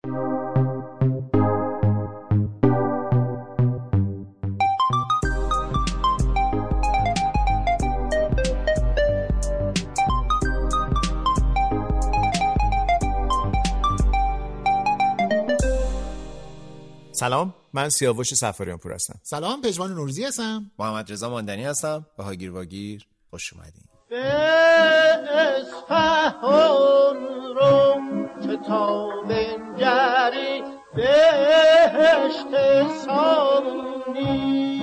سلام، من سیاوش صفاریان پور هستم. سلام، پژمان نوروزی هستم. محمد رضا ماندنی هستم. به هاگیر واگیر خوش اومدین. به اصفهان رو که تا بنگری بهشت سامونی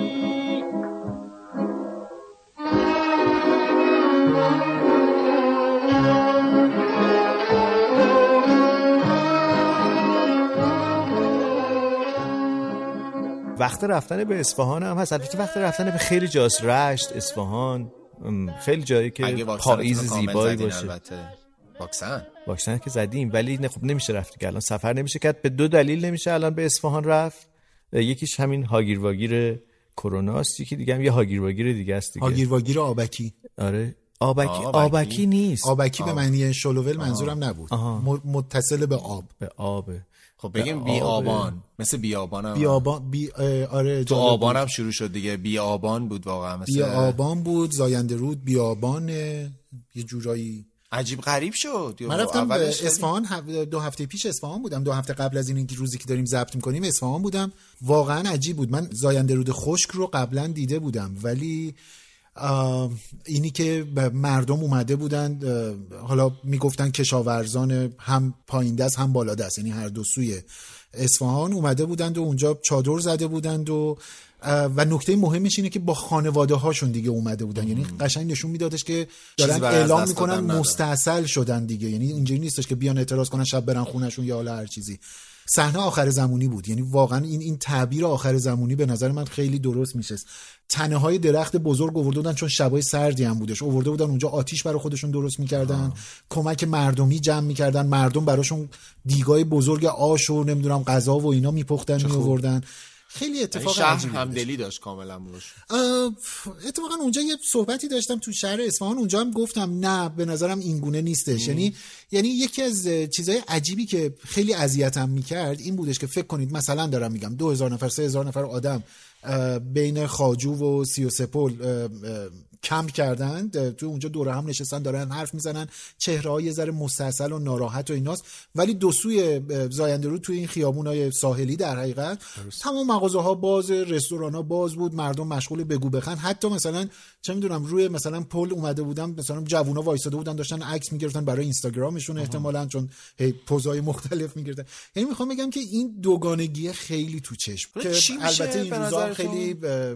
وقت رفتن به اصفهان هم هست. البته وقت رفتن به خیلی جاست، رشت، اصفهان، خیلی جایی که پاییز زیبایی باشه. واکسن که زدیم، ولی خب نمیشه رفت دیگه. الان سفر نمیشه کرد به دو دلیل نمیشه الان به اصفهان رفت. یکیش همین هاگیر واگیر کروناست، یکی دیگه هم یه هاگیر واگیر دیگه است دیگه. هاگیر واگیر آبکی. آره آبکی نیست. آبکی به معنی شلوول منظورم نبود. متصل به آب. به آبه. خب بگیم بیابان، مثل بیابان هم. آره تو آبان هم شروع شد دیگه. بیابان بود واقعا، مثل بیابان بود. زاینده رود بیابان، یه جورایی عجیب غریب شد. من رفتم اصفهان 2 هفته پیش اصفهان بودم. 2 هفته قبل از این روزی که داریم ضبط می‌کنیم اصفهان بودم. واقعا عجیب بود. من زاینده رود خشک رو قبلا دیده بودم، ولی اینی که مردم اومده بودند، حالا میگفتن کشاورزان هم پایین دست هم بالا دست، یعنی هر دو سوی اصفهان اومده بودند و اونجا چادر زده بودند و نکته مهمش اینه که با خانواده هاشون دیگه اومده بودن. یعنی قشنگ نشون میدادش که دارن اعلام میکنن مستاصل شدن دیگه. یعنی اینجوری نیستش که بیان اعتراض کنن شب برن خونهشون یا حالا هر چیزی. صحنه آخر زمانی بود. یعنی واقعا این تعبیر آخر زمانی به نظر من خیلی درست میشه. تنه های درخت بزرگ آورده بودن، چون شبای سردی هم بودش، آورده بودن اونجا آتیش برای خودشون درست میکردن. کمک مردمی جمع میکردن، مردم براشون دیگای بزرگ آش و نمیدونم غذا و اینا میپختن میآوردن. خیلی اتفاق عجیبی. شهر همدلی داشت کاملا روش. اتفاقا اونجا یه صحبتی داشتم تو شهر اصفهان، اونجا هم گفتم نه به نظرم این گونه نیستش. یعنی یکی از چیزای عجیبی که خیلی اذیتم میکرد این بودش که فکر کنید مثلا دارم میگم 2000 نفر 3000 نفر آدم بین خواجو و 33 پل کمپ کردن تو اونجا دوره هم نشستن دارن حرف میزنن، چهره‌های یه ذره مستعسل و ناراحت و ایناست، ولی دو سوی زاینده رود توی این خیابونای ساحلی در حقیقت تمام مغازه‌ها باز، رستوران‌ها باز بود، مردم مشغول بگو بخن. حتی مثلا چه میدونم روی مثلا پل اومده بودن، مثلا جوونا وایساده بودن داشتن عکس میگرفتن برای اینستاگرامشون احتمالاً، چون پوزای مختلف میگرفتن. یعنی میخوام بگم که این دوگانگی خیلی تو چشم، که البته این روزا خیلی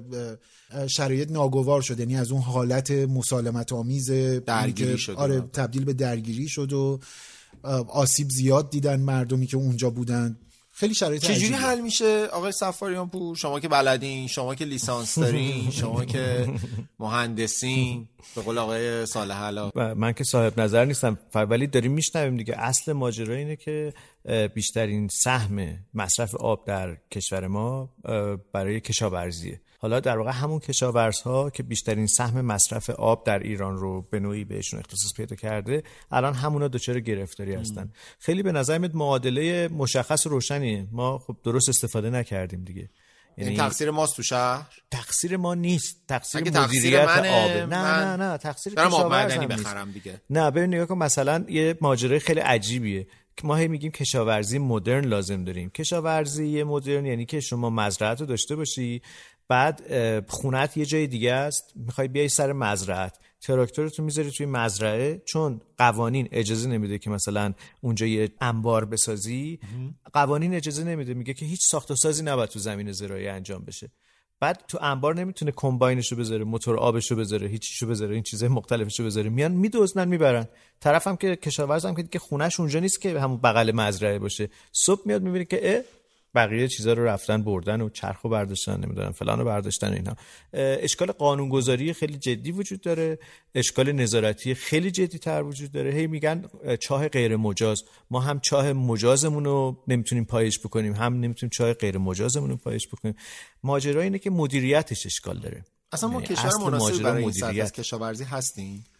شرایط ناگوار شد. یعنی از اون حالت مسالمت آمیز درگیری شد، آره تبدیل به درگیری شد و آسیب زیاد دیدن مردمی که اونجا بودن. خیلی شرایط عجیبه. چجوری حل میشه آقای صفاریان پور؟ شما که بلدین، شما که لیسانس دارین، شما که مهندسین، به قول آقای صالح علا. من که صاحب نظر نیستم، ولی داریم میشنویم دیگه. اصل ماجرا اینه که بیشترین سهم مصرف آب در کشور ما برای کشاورزیه. حالا در واقع همون کشاورزها که بیشترین سهم مصرف آب در ایران رو به نوعی بهشون اختصاص پیدا کرده، الان همونا دچار گرفتاری هستن. خیلی به نظر میاد معادله مشخص و روشنیه. ما خب درست استفاده نکردیم دیگه. یعنی تقصیر ماست تو شهر؟ تقصیر ما نیست، تقصیر مدیریت آبه. نه تقصیر کشاورزی بخرم دیگه. نه ببین نگاه کن، مثلا یه ماجرای خیلی عجیبیه که ما هی میگیم کشاورزی مدرن لازم داریم. کشاورزی مدرن یعنی که شما مزرعه رو داشته باشی، بعد خونت یه جای دیگه است، میخوای بیای سر مزرعت، تراکتورتو میذاری توی مزرعه، چون قوانین اجازه نمیده که مثلا اونجا یه انبار بسازی. قوانین اجازه نمیده، میگه که هیچ ساخت و سازی نباید تو زمین زراعی انجام بشه. بعد تو انبار نمیتونه کمباینشو بذاره، موتور آبشو بذاره، هیچیشو بذاره، این چیزای مختلفشو بذاره، میان میدوزنن میبرن. طرفم که کشاورزم که خونه‌ش اونجا نیست که همون بغل مزرعه باشه، صبح میاد میبینه که بقیه چیزا رو رفتن بردن و چرخو برداشتن، نمیدونم فلانو برداشتن. اینا اشکال قانونگذاری خیلی جدی وجود داره، اشکال نظارتی خیلی جدی تر وجود داره. هی میگن چاه غیر مجاز، ما هم چاه مجازمون رو نمیتونیم پایش بکنیم، هم نمیتونیم چاه غیر مجازمون رو پایش بکنیم. ماجرا اینه که مدیریتش اشکال داره. اصلا ما کشور مناسبی برای این سطح از کشاورزی هستیم؟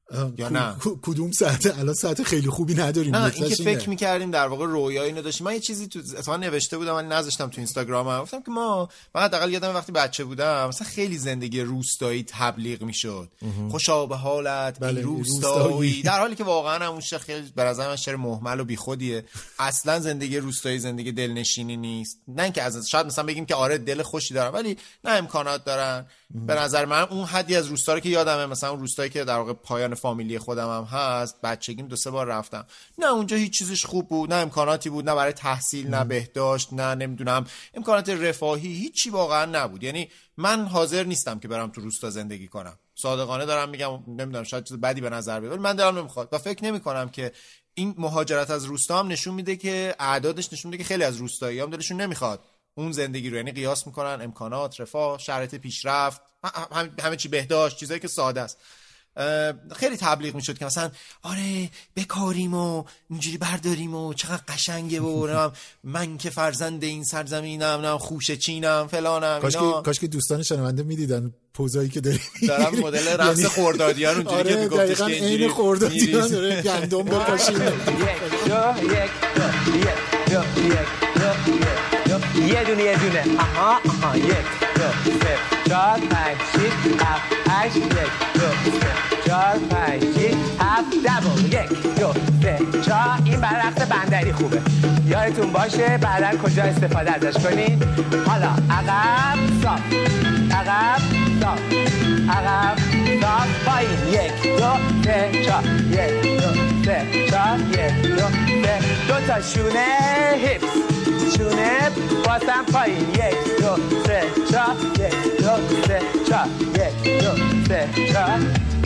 یا نه کدوم ساعته؟ الان ساعت خیلی خوبی نداریم. نه این که فکر می‌کردیم در واقع رویا اینو داشتیم. من یه چیزی تو اتفاقا نوشته بودم ولی نذاشتم تو اینستاگرامم. گفتم که ما حداقل یادم وقتی بچه بودم مثلا خیلی زندگی روستایی تبلیغ میشد. خوشا به حالت بله، روستایی، در حالی که واقعا همون شعر خیلی به نظر من شعر مهمل و بیخودیه. اصلا زندگی روستایی زندگی دلنشینی نیست. نه اینکه از شاید مثلا بگیم که آره دل خوشی دارن ولی نه امکانات دارن. به نظر من اون حدی از روستا رو که یادمه، مثلا اون روستایی که در واقع پایان فامیلی خودم هم هست، بچگیم 2-3 بار رفتم، نه اونجا هیچ چیزش خوب بود، نه امکاناتی بود، نه برای تحصیل، نه بهداشت، نه نمیدونم امکانات رفاهی، هیچی واقعا نبود. یعنی من حاضر نیستم که برم تو روستا زندگی کنم، صادقانه دارم میگم. نمیدونم شاید چیز بدی به نظر بیاد ولی من دلم نمیخواد و فکر نمیکنم که این مهاجرت از روستا هم نشون میده که اعدادش نشون میده که خیلی از روستایی‌ها هم دلشون نمیخواد اون زندگی رو، یعنی قیاس میکنن امکانات، رفاه، شرایط پیشرفت، همه چی بهداشت، چیزایی که ساده است. خیلی تبلیغ میشد که مثلا آره بکاریم و اینجوری برداریم و چقدر قشنگه و من که فرزند این سرزمینم، نه خوشه چینم فلانم. کاش که دوستان شنونده میدیدن پوزایی که داریم مدل رقص خردادیان اونجوری که میگفتش که اینجوری خردادیان داره گندم بپاشیم. یه دونه آها 1 2 3 4 5 6 7 8 1 2 3 4 5 6 7 دبل 1 2 3 4. این برای رقص بندری خوبه، یادتون باشه بعدن کجا استفاده ازش کنین. حالا عقب صاف عقب صاف عقب صاف پایین 1 2 3 4 1 2 3 4 1 2 3. دو تا شونه هیپس شونه بازم پایین 1 2 3 4 1 2 3 4 1 2 3 4.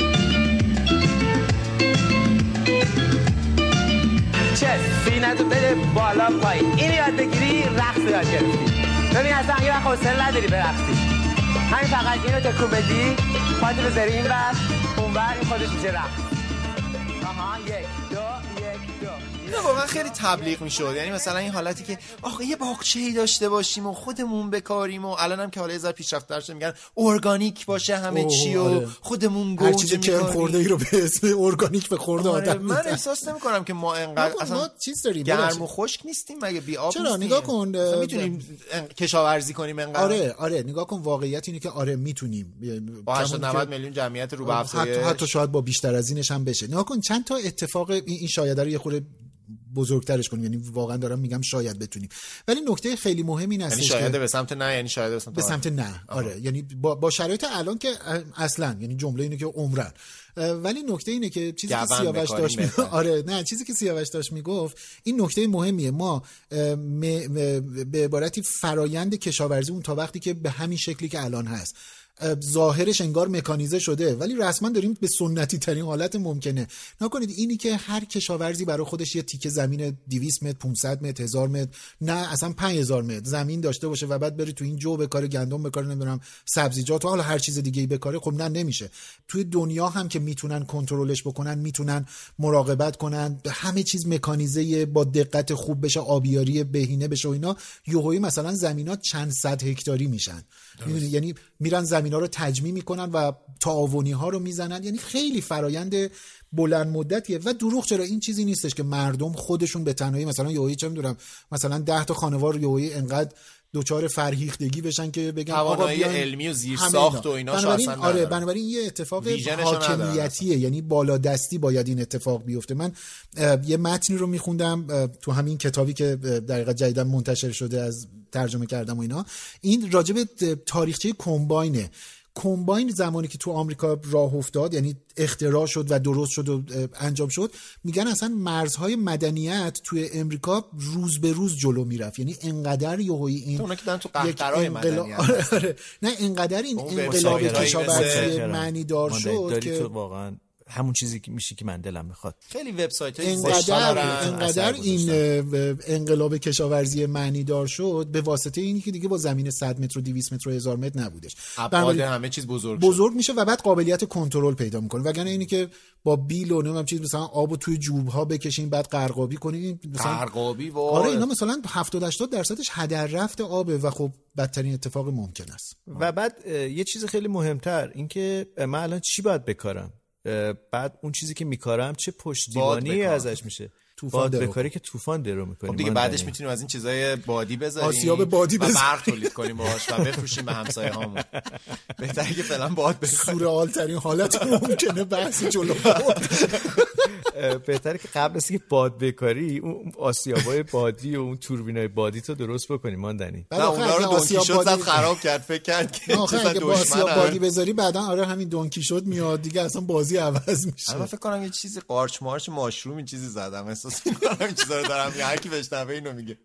چست سینه‌تو بده بالا پایین. این یاد بگیری رقص یاد گرفتی. ببین اصلا یه وقت حوصله نداری برقصی، همین فقط اینو تکون بدی پاتو بذاری این ور اون ور، این خودش میشه رقص. آها 1 2 1 2. نه واقعا خیلی تبلیغ میشد. یعنی مثلا این حالتی که آخه یه باغچه‌ای داشته باشیم و خودمون بکاریم و الانم که حالا یه ذره پیشرفت‌تر شده میگن ارگانیک باشه همه چی و خودمون گوجه می‌کنیم. هر چیز کرم خورده ای رو به اسم ارگانیک به خورده آدم. من احساس نمی‌کنم که ما انقدر اصلا چیز داریم گرم و خشک نیستیم، مگه بی آب چرا نگاه کن میتونیم کشاورزی کنیم انقدر. آره نگاه کن واقعیت اینه که آره میتونیم با 80-90 میلیون جمعیت رو به افزایش، حتی شاید با بیشتر از اینش هم بشه. نگاه کن چند تا اتفاق این شاید رو یه خورده بزرگترش کنیم، یعنی واقعا دارم میگم شاید بتونیم، ولی نکته خیلی مهم این است یعنی شاید به سمت نه، یعنی شاید به سمت نه. آره یعنی با شرایط الان که اصلا، یعنی جمله اینه که عمرن، ولی نکته اینه که چیزی که سیاوش داشت آره نه چیزی که سیاوش داشت میگفت این نکته مهمیه. ما به عبارتی فرایند کشاورزی اون تا وقتی که به همین شکلی که الان هست ظاهرش انگار مکانیزه شده ولی رسما داریم به سنتی ترین حالت ممکنه. نکنید اینی که هر کشاورزی برای خودش یه تیکه زمین 200 متر 500 متر 1000 متر نه اصلا 5000 متر زمین داشته باشه و بعد بره تو این جو بکاره، گندم بکاره، نمیدونم سبزیجات و حالا هر چیز دیگه‌ای بکاره، خب نه نمیشه. توی دنیا هم که میتونن کنترلش بکنن، میتونن مراقبت کنن، همه چیز مکانیزه با دقت خوب بشه، آبیاری بهینه بشه و اینا، یهویی مثلا زمینات چند صد هکتاری میشن. یعنی میرن زمینا رو تجمیع میکنن و تعاونی ها رو میزنن. یعنی خیلی فرایند بلند مدتیه و دروغ چرا این چیزی نیستش که مردم خودشون به تنهایی مثلا یهویی چه میدونم مثلا 10 تا خانوار یهویی انقدر دوچار فرهیختگی بشن که بگن توانایی علمی و زیر ساخت و اینا اصلا آره بنابراین یه اتفاق حاکمیتیه، یعنی بالادستی باید این اتفاق بیفته. من یه متنی رو میخوندم تو همین کتابی که دقیقاً جدیداً منتشر شده از ترجمه کردم و اینا، این راجع به تاریخچه کمباینه. کمباین زمانی که تو آمریکا راه افتاد، یعنی اختراع شد و درست شد و انجام شد، میگن اصلا مرزهای مدنیت توی امریکا روز به روز جلو میرفت. یعنی انقدر یهویی این اونا که دارن تو قهقرای مدنیت نه انقدر این انقلاب کشاورزی معنی دار شد که واقعا همون چیزی که میشه که من دلم میخواد. خیلی وبسایت‌های انقدر این انقلاب کشاورزی معنی دار شد به واسطه اینی که دیگه با زمین 100 متر و 200 متر و 1000 متر نبودش، ابعاد همه چیز بزرگ میشه و بعد قابلیت کنترل پیدا میکنه. وگرنه اینی که با بیل و نمیدونم چیز مثلا آبو توی جوب‌ها بکشین بعد قرقابی کنین، مثلا قرقابی آره اینا مثلا 70-80% هدر رفت آبه و خب بدترین اتفاق ممکن است. و بعد یه چیز خیلی مهمتر این که من الان چی باید بکارم؟ بعد اون چیزی که میکارم چه پشتیبانی ازش میشه، باد بکاری که طوفان درو میکنیم. خب دیگه بعدش میتونیم از این چیزای بادی بذاریم، آسیاب بادی بذاریم، برق تولید کنیم باهاش و بفروشیم به همسایه هامون. بهتره که فعلا باد بکاریم. سورئال ترین حالت ممکنه بحث جلو. بهتره که قبل از اینکه باد بکاری اون آسیابای بادی و اون توربینای بادی تو درست بکنیم ماندنی. نه اونا رو دونکیشوت زد خراب کرد، فکر کرد که اگه با آسیاب بادی بذاری بعدا آره همین دونکیشوت میاد دیگه، اصلا بازی عوض میشه. من فکر کنم یه چیزی قارچ مارچ ماشروم این چیزی زدم، احساس میکنم این چیزا رو دارم هر کی بشنوه اینو میگه.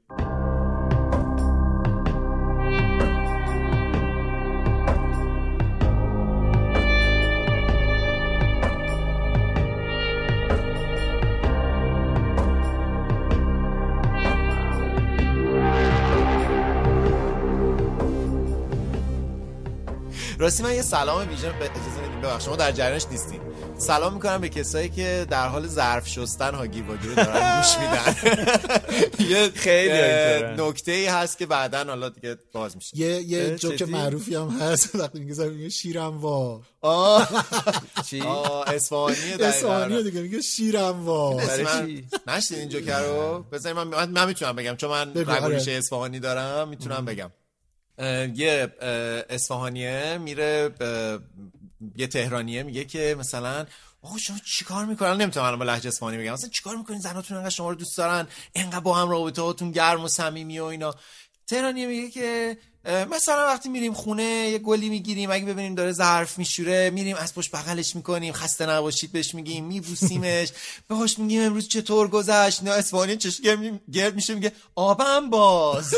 راستی من یه سلام ویژه به اجازه بدید، ببخشید شما در جریانش نیستین. سلام میکنم به کسایی که در حال ظرف شستن هاگیر واگیر رو دارن گوش میدن. یه خیلی نکته‌ای هست که بعداً حالا دیگه باز میشه. یه جوک معروفی هم هست وقتی میگه شیرم وا. چی؟ اصفهانیه دیگه، میگه شیرم وا. نشدین این جوک رو؟ بذارید من میتونم بگم چون من رگوریش اصفهانی دارم، میتونم بگم. یه اصفهانیه میره یه تهرانیه میگه که مثلا آقا شما چیکار میکنن، نمیتونم الان با لهجه اصفهانی بگم، مثلا چیکار میکنین زناتون انقدر شما رو دوست دارن، انقدر با هم رابطه هاتون گرم و صمیمی و اینا. تهرانیه میگه که مثلا وقتی میریم خونه یه گلی میگیریم، اگه ببینیم داره ظرف میشوره میریم از پشت بغلش میکنیم، خسته نباشید بهش میگیم، میبوسیمش، بهش میگیم امروز چطور گذشت. نه اصفهانی چش گرد میشه میگه آبم باز.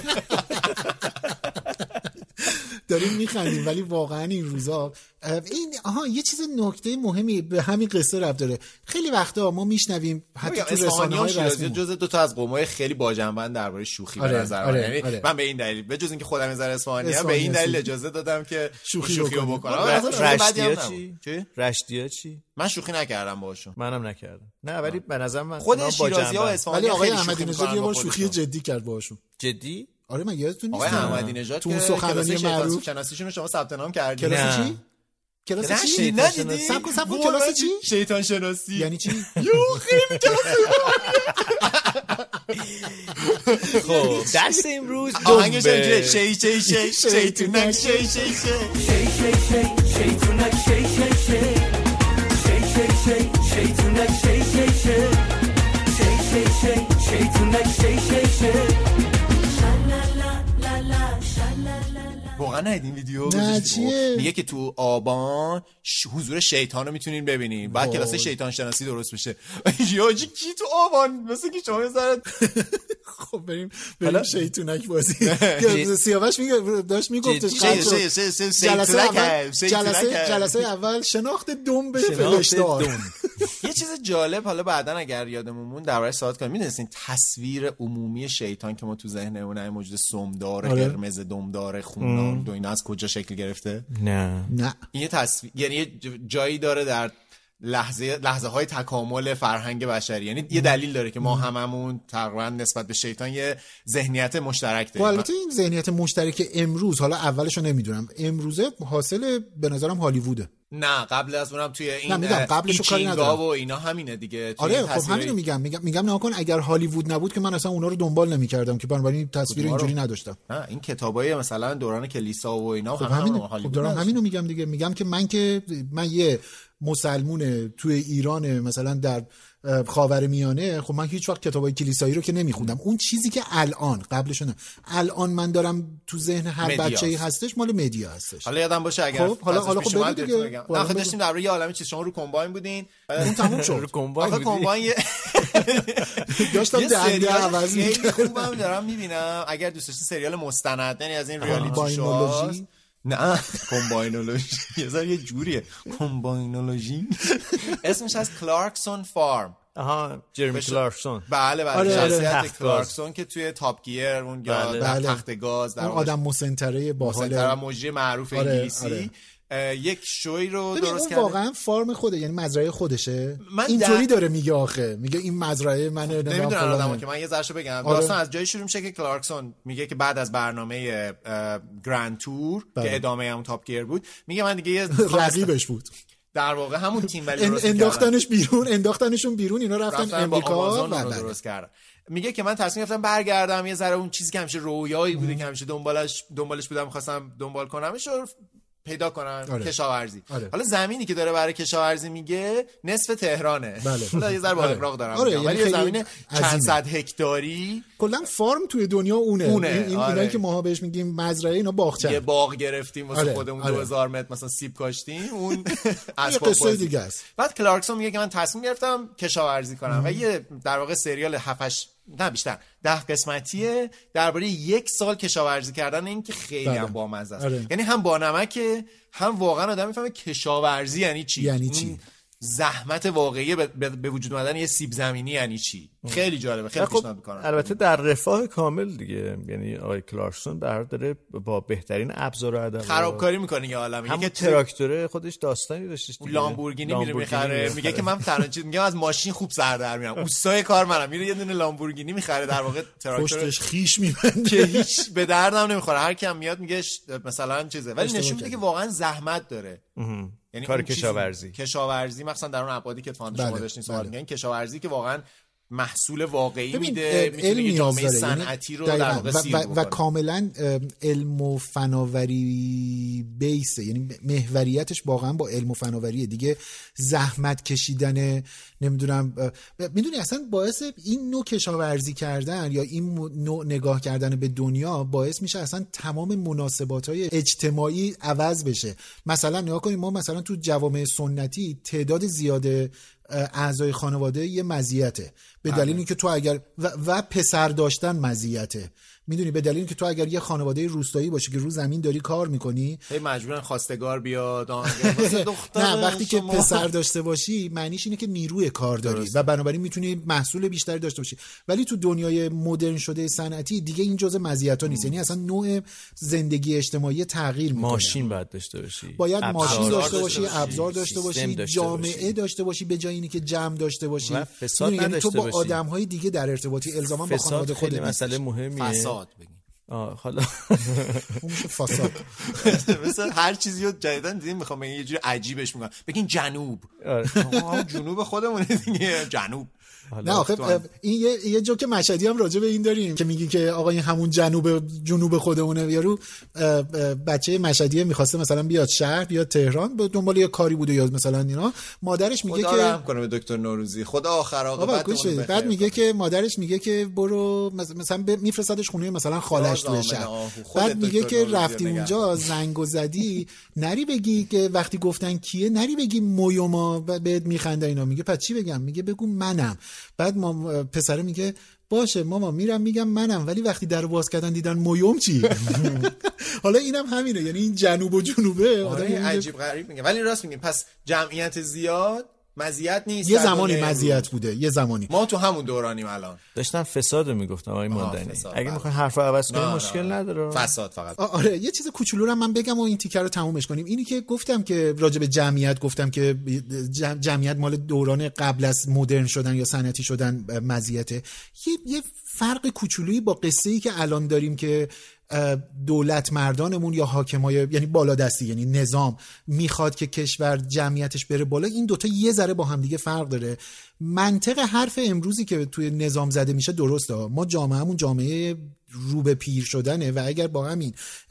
داریم میخندیم ولی واقعا این روزا این یه چیز نکته مهمی به همین قصه ربط داره. خیلی وقتا ما میشنویم حتی تو رسانه‌های رسمی جزء دو تا از قوم‌های خیلی باجنبند درباره شوخی به نظر من، یعنی من به این دلیل به جز اینکه خودم از اصفهانی‌ام به این دلیل اجازه دادم که شوخی رو بکنم. رشتیا چی؟ من شوخی نکردم باهاشون. منم نکردم. نه ولی به نظر من خود شیرازی‌ها و اصفهانی، ولی آقای احمدی نژاد یه بار شوخی جدی کرد باهاشون. جدی؟ آره من یادتون نیست آقای احمدی نژاد تو سخنرانی معروف شناسیشون رو شما ثبت نام کردید. کلاس چی؟ کلاس چی؟ ندیدی؟ سب کلاس چی؟ شیطان شناسی. یعنی چی؟ یو خیلی کلاس. خب درس امروز آهنگش اینجوریه شی شی شی شیطونک شی شی شی شی شی شیطونک شی شی شی شی شی شیطونک شی شی شی شیطونک شی شی شی. واقعا ندیدین ویدیو؟ نه چیه؟ میگه که تو آبان حضور شیطان رو میتونین ببینین، بعد کلاس شیطان شناسی درست بشه. یاجی کی تو آبان مثلا که شما بذارید. خب بریم شیطونک بازی. سیاوش داشت میگفتش جلسه اول شناخت دم به فلشدار. یه چیز جالب حالا بعدن اگر یادمون مون درباره صحبت کنیم، میدونستین تصویر عمومی شیطان که ما تو ذهنمون موجود سمدار، قرمز، دمدار، خونام دو اینا از کجا شکل گرفته؟ نه این یه تصویر، یعنی یه جایی داره در لحظه های تکامل فرهنگ بشری، یعنی یه دلیل داره که ما هممون تقریبا نسبت به شیطان یه ذهنیت مشترک داریم. البته این ذهنیت مشترک امروز، حالا اولشو نمیدونم، امروزه حاصل به نظرم هالیووده. نه قبل از اونم توی این قبلشو کاری ندارم و اینا همینه دیگه. آره خب همینو میگم ناکن اگر هالیوود نبود که من اصلا اونا رو دنبال نمی‌کردم که بنابراین تصویر اینجوری نداشتم. نه این کتابای مثلا دوران کلیسا و اینا خب همین دارم همینو میگم دیگه. میگم که من یه مسلمون توی ایران مثلا در خاورمیانه، خب من هیچ وقت کتابای کلیسایی رو که نمیخوندم. اون چیزی که الان من دارم تو ذهن هر بچه‌ای هستش مال مدیا هستش. حالا یادم باشه اگر خب حالا خب دیگه نه داشتیم در یه عالمه چیز، شما رو کمباین بودین اون تموم شد. رو کمباین داشتم دنده عوض می‌کردم. خوبم دارم میبینم. اگر دوست داشتین سریال مستند، یعنی از این ریالیتی شو، نه کمباینولوژی یه جوریه کمباینولوژی، اسمش از کلارکسون فارم. جرمی کلارکسون. بله شخصیت کلارکسون که توی تاپ گیر اون یا در تخت گاز در آدم مسنتره باحال مجری معروف انگلیسی یک شوی رو درست کرده. واقعا فارم خوده، یعنی مزرعه خودشه. اینطوری داره میگه، آخه میگه این مزرعه منه. نمیدونم آدمو که من یه ذرهشو بگم. داستان از جایی شروع میشه که کلارکسون میگه که بعد از برنامه گرند تور که ادامه اون تاپ گیر بود، میگه من دیگه یه رقیبش بود. در واقع همون تیم ولی درست انداختنشون بیرون اینا رفتن امریکا و درست کردن. میگه که من تصمیم گرفتم برگردم یه ذره اون چیزی که همیشه رویایی بوده که همیشه دنبالش بودم، می‌خواستم دنبال کنمش رو پیدا کنن. کشاورزی. حالا زمینی که داره برای کشاورزی میگه نصف تهرانه. حالا یه ذره با اغراق دارم ولی یه زمین چند صد هکتاری کلا فارم توی دنیا اونه. اینایی که ماها بهش میگیم مزرعه، اینا باغچه. یه باغ گرفتیم واسه خودمون 2000 متر مثلا سیب کاشتیم، اون اسباب قصه دیگه است. بعد کلارکسون میگه که من تصمیم گرفتم کشاورزی کنم و یه در واقع سریال 7 نه بیشتر 10 قسمتیه درباره 1 سال کشاورزی کردن. این که خیلی هم بامزه است. یعنی هم با نمکه، هم واقعا آدم میفهمه کشاورزی یعنی چی. زحمت واقعی به وجود اومدن یه سیب زمینی یعنی چی. خیلی جالبه، خیلی پیشنهاد میکنم. البته در رفاه کامل دیگه، یعنی آقای کلارکسون داره با بهترین ابزار و ادوات خرابکاری میکنه یه عالمه. میگه که تراکتور خودش داستانی داشتش دیگه، لامبورگینی میره میخره. میگه که من فرانچیز میگم از ماشین خوب سر در میارم، اوستای کار منم، میره یه دونه لامبورگینی میخره، در واقع تراکتور پشتش خیش میبنده که هیچ به دردم نمیخوره. هر کی هم میاد میگه مثلا چیزه، ولی نشون میده که واقعا زحمت داره. یعنی کار کشاورزی مثلا در اون ابعادی که فاند شما داشتین سوال میگن، کشاورزی که واقعا محصول واقعی میده، میتونه یه جامعه صنعتی رو در واقع سیر بکنه و کاملا علم و فناوری بیسه، یعنی محوریتش واقعا با علم و فناوریه دیگه. زحمت کشیدن نمیدونم، میدونی اصلا باعث این نوع کشاورزی کردن یا این نوع نگاه کردن به دنیا باعث میشه اصلا تمام مناسبات‌های اجتماعی عوض بشه. مثلا نگاه کنیم ما مثلا تو جوامع سنتی تعداد زیاد اعضای خانواده یه مزیته، به دلیل اینکه تو اگر و پسر داشتن مزیته، میدونی، به دلیل اینکه تو اگر یه خانواده روستایی باشی که رو زمین داری کار میکنی مجبورن خواستگار بیاد نه، وقتی که پسر داشته باشی معنیش اینه که نیروی کار داری و بنابراین میتونی محصول بیشتری داشته باشی. ولی تو دنیای مدرن شده صنعتی دیگه این جزء مزیت‌ها نیست، یعنی اصلا نوع زندگی اجتماعی تغییر میکنه. ماشین باید داشته باشی، باید ماشین داشته باشی، ابزار داشته باشی، جامعه داشته باشی به جای اینی که جمع داشته باشی. یعنی تو با آدم‌های دیگه در ارتباطی، الزاما با خانواده خودت. مسئله مهمیه. حالا اون میشه فساد. مثلا هر چیزی رو جدیدن دیدیم میخوام یه جوری عجیبش میگن، بگین جنوب. جنوب خودمونه دیگه، جنوب. نه آخه این یه جوک مشهدی هم راجع به این داریم که میگی که آقا این همون جنوب خودمونه. یارو بچه مشهدیه میخواسته مثلا بیاد شهر، بیاد تهران، به دنبال یه کاری بوده یا مثلا اینا، مادرش میگه که خدا رحم کنه به دکتر نوروزی، خدا آخر عاقبت. بعد میگه که مادرش میگه که برو مثلا میفرستادش خونه مثلا خالش توی شهر. بعد میگه که رفتی اونجا زنگو زدی، نری بگی که وقتی گفتن کیه، نری بگی مویوما بهت میخنده اینا. میگه پس چی بگم؟ میگه بگو منم. بعد پسره میگه باشه ماما میرم میگم منم، ولی وقتی درو باز کردن دیدن مویوم چی؟ حالا اینم همینه، یعنی این جنوب و جنوبه آدم عجیب غریب میگه. ولی راست میگیم، پس جمعیت زیاد مزیت نیست. یه زمانی مزیت بوده، یه زمانی. ما تو همون دورانیم الان. داشتم فساد میگفتم آقای ماندنی. اگه میخواین حرفو عوض کنیم مشکل نداره. فساد فقط. آره یه چیز کوچولو رو من بگم و این تیکر رو تمومش کنیم. اینی که گفتم که راجع به جمعیت گفتم که جمعیت مال دوران قبل از مدرن شدن یا صنعتی شدن مزیته. یه فرق کوچولویی با قصه‌ای که الان داریم که دولت مردانمون یا حاکمای، یعنی بالادستی، یعنی نظام میخواد که کشور جمعیتش بره بالا. این دوتا یه ذره با هم دیگه فرق داره. منطق حرف امروزی که توی نظام زده میشه درسته. ما جامعهمون جامعه رو به پیر شدنه و اگر با همین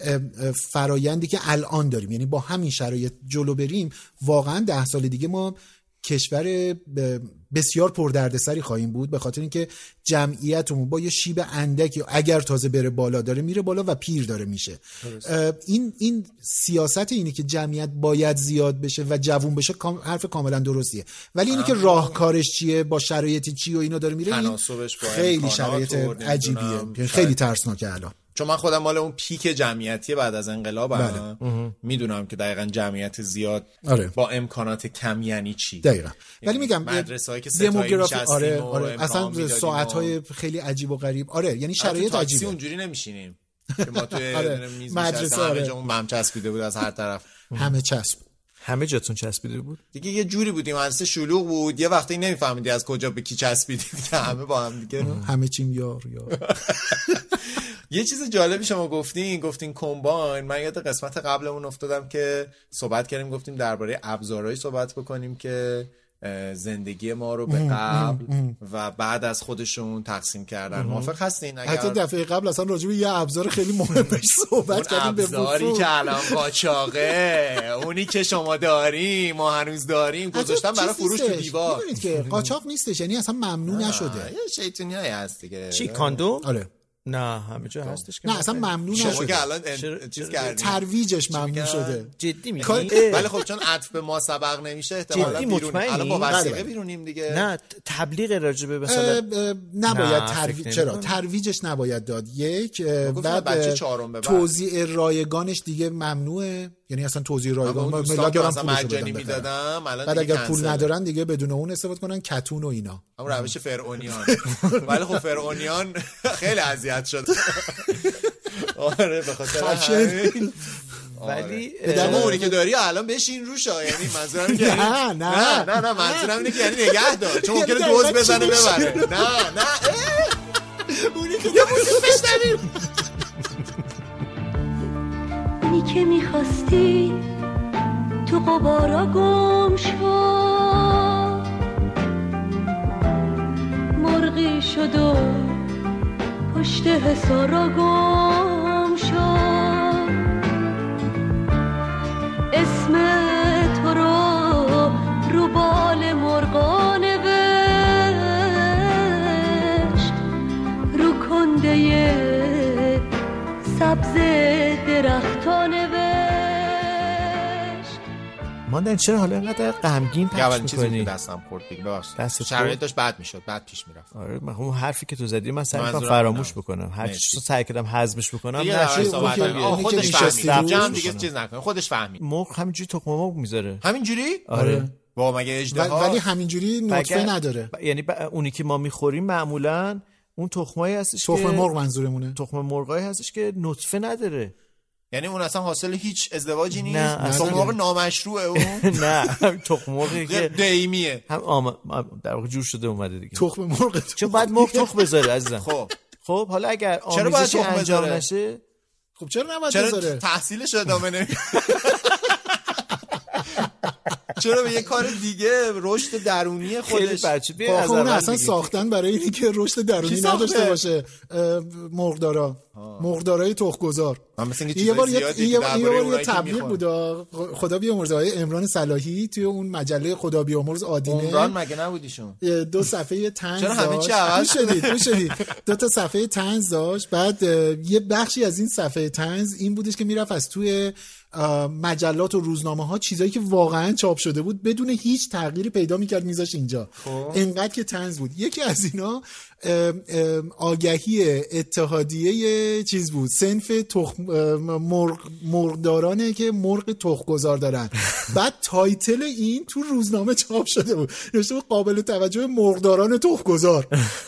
فرایندی که الان داریم، یعنی با همین شرایط جلو بریم، واقعا 10 سال دیگه ما کشور بسیار پردردسری خواهیم بود، به خاطر اینکه جمعیتمون با یه شیب اندکی اگر تازه بره بالا داره میره بالا و پیر داره میشه. این سیاست اینه که جمعیت باید زیاد بشه و جوون بشه، حرف کاملا درستیه. ولی اینی که راهکارش چیه، با شرایطی چی و اینا داره میره، این خیلی شرایط عجیبیه، خیلی ترسناکه الان. چون من خودم مال اون پیک جمعیتی بعد از انقلابم، میدونم که دقیقاً جمعیت زیاد با امکانات کم یعنی چی. دقیقاً. ولی میگم مدرسه‌هایی که دموگرافی اصلا ساعت‌های خیلی عجیب و غریب. یعنی شرایط عجیبه. اونجوری نمیشینیم که ما توی میز مدرسه همه جا هم چسبیده بود از هر طرف. همه چسب. همه جاتون چسبیده بود دیگه. یه جوری بودیم، مدرسه شلوغ بود، یه وقتی نمیفهمیدی از کجا به کی چسبیدی که همه با هم دیگه همه چیم یار یه چیز جالبی شما گفتین کمباین. من یاد قسمت قبلمون افتادم که صحبت کردیم، گفتیم درباره ابزارهایی صحبت بکنیم که زندگی ما رو به قبل و بعد از خودشون تقسیم کردن. موافق هستین؟ حتی دفعه قبل اصلا راجع به یه ابزار خیلی مهمش صحبت کردیم، به ابزاری که الان قاچاقه، اونی که شما داری ما هنوز داریم، گذاشتن برای فروش تو دیوار. می‌دونید که قاچاق نیستش، یعنی اصلا ممنوع نشده. یه شیطونیایی هست دیگه. چی کاندوم؟ آره نه همه جا هستش که نه اصلا ممنوع نشده. شما که الان چیز کردین ترویجش ممنوع شده. جدی میگی؟ ولی خب چون عطف به ما سبق نمیشه احتمالاً بیرون. الان با وثیقه بیرونیم دیگه. نه تبلیغ راجبه مثلا نباید چرا ترویجش نباید داد. یک بعد توزیع رایگانش دیگه ممنوعه، یعنی اصلا توزیع رایگان ملا دارن مجانی میدادم، بعد اگر پول ندارن دیگه بدون اون استفاده کنن، کتون و اینا. همون روش فرعونیان. ولی خب فرعونیان خیلی اذیت شد. آره به خاطر همین. ولی اونی که داری الان بشین روش، یعنی منظورم که نه منظورم اینه که یعنی نگه دار، چون ممکنه دوز بزنه ببره. نه اونی که بشنویم اونی که میخواستی تو غبارا گم شد، مرغی شد و پشت حصارا گم شد، اسم تو رو بال مرغا نوشت، رو کنده سبز درختان نوشت. ماندن چرا حالا اینقدر غمگین پخش می‌کنی؟ دستم خورد دیگه، شرایط داشت بد میشد، بعد پیش میرفت. آره من اون حرفی که تو زدی من سعی کردم فراموش بکنم، هر چیزو سعی کردم هضمش بکنم. خودش فهمید، جمع دیگه چیز نکنه، خودش فهمید. مرغ همینجوری تخم مرغ میذاره. همینجوری؟ آره. با مگه اژدها؟ ولی همینجوری نطفه نداره. یعنی اونی که ما میخوریم معمولا اون تخمایی هستش که تخم مرغ منظورمونه. تخم مرغایی هستش که نطفه نداره. یعنی اون اصلا حاصل هیچ ازدواجی نیست؟ نه تخم مرغ نامشروعه اون؟ نه تخم مرغی که دیمیه، هم در واقع جور شده اومده دیگه. تخم مرغ چون بعد مرغ تخم بذاره عزیزم. خب حالا اگر آمیزشی انجام نشه، خب چرا نباید بذاره؟ چرا تحصیلش ادامه نمیده؟ چرا به یه کار دیگه رشد درونی خودش اون اصلا ساختن برای اینی که رشد درونی نداشته باشه. مرغدارای تخم‌گذار. یه بار یه تبلیغ بود، خدا بیامرزه، آقای عمران صلاحی توی اون مجله خدا بیامرز آدینه. عمران مگه نبودیشون؟ 2 صفحه طنز چرا همه چی عوض شدید؟ 2 تا صفحه طنز داشت. بعد یه بخشی از این صفحه طنز این بودش که میرفت از توی مجلات و روزنامه ها چیزایی که واقعا چاپ شده بود بدون هیچ تغییری پیدا میکرد میذاش اینجا. اینقدر که طنز بود. یکی از اینا آگهی اتحادیه چیز بود، صنف مرغدارانه که مرغ تخم‌گذار دارن. بعد تایتل این تو روزنامه چاپ شده بود، نوشته بود قابل توجه مرغداران تخم‌گذار.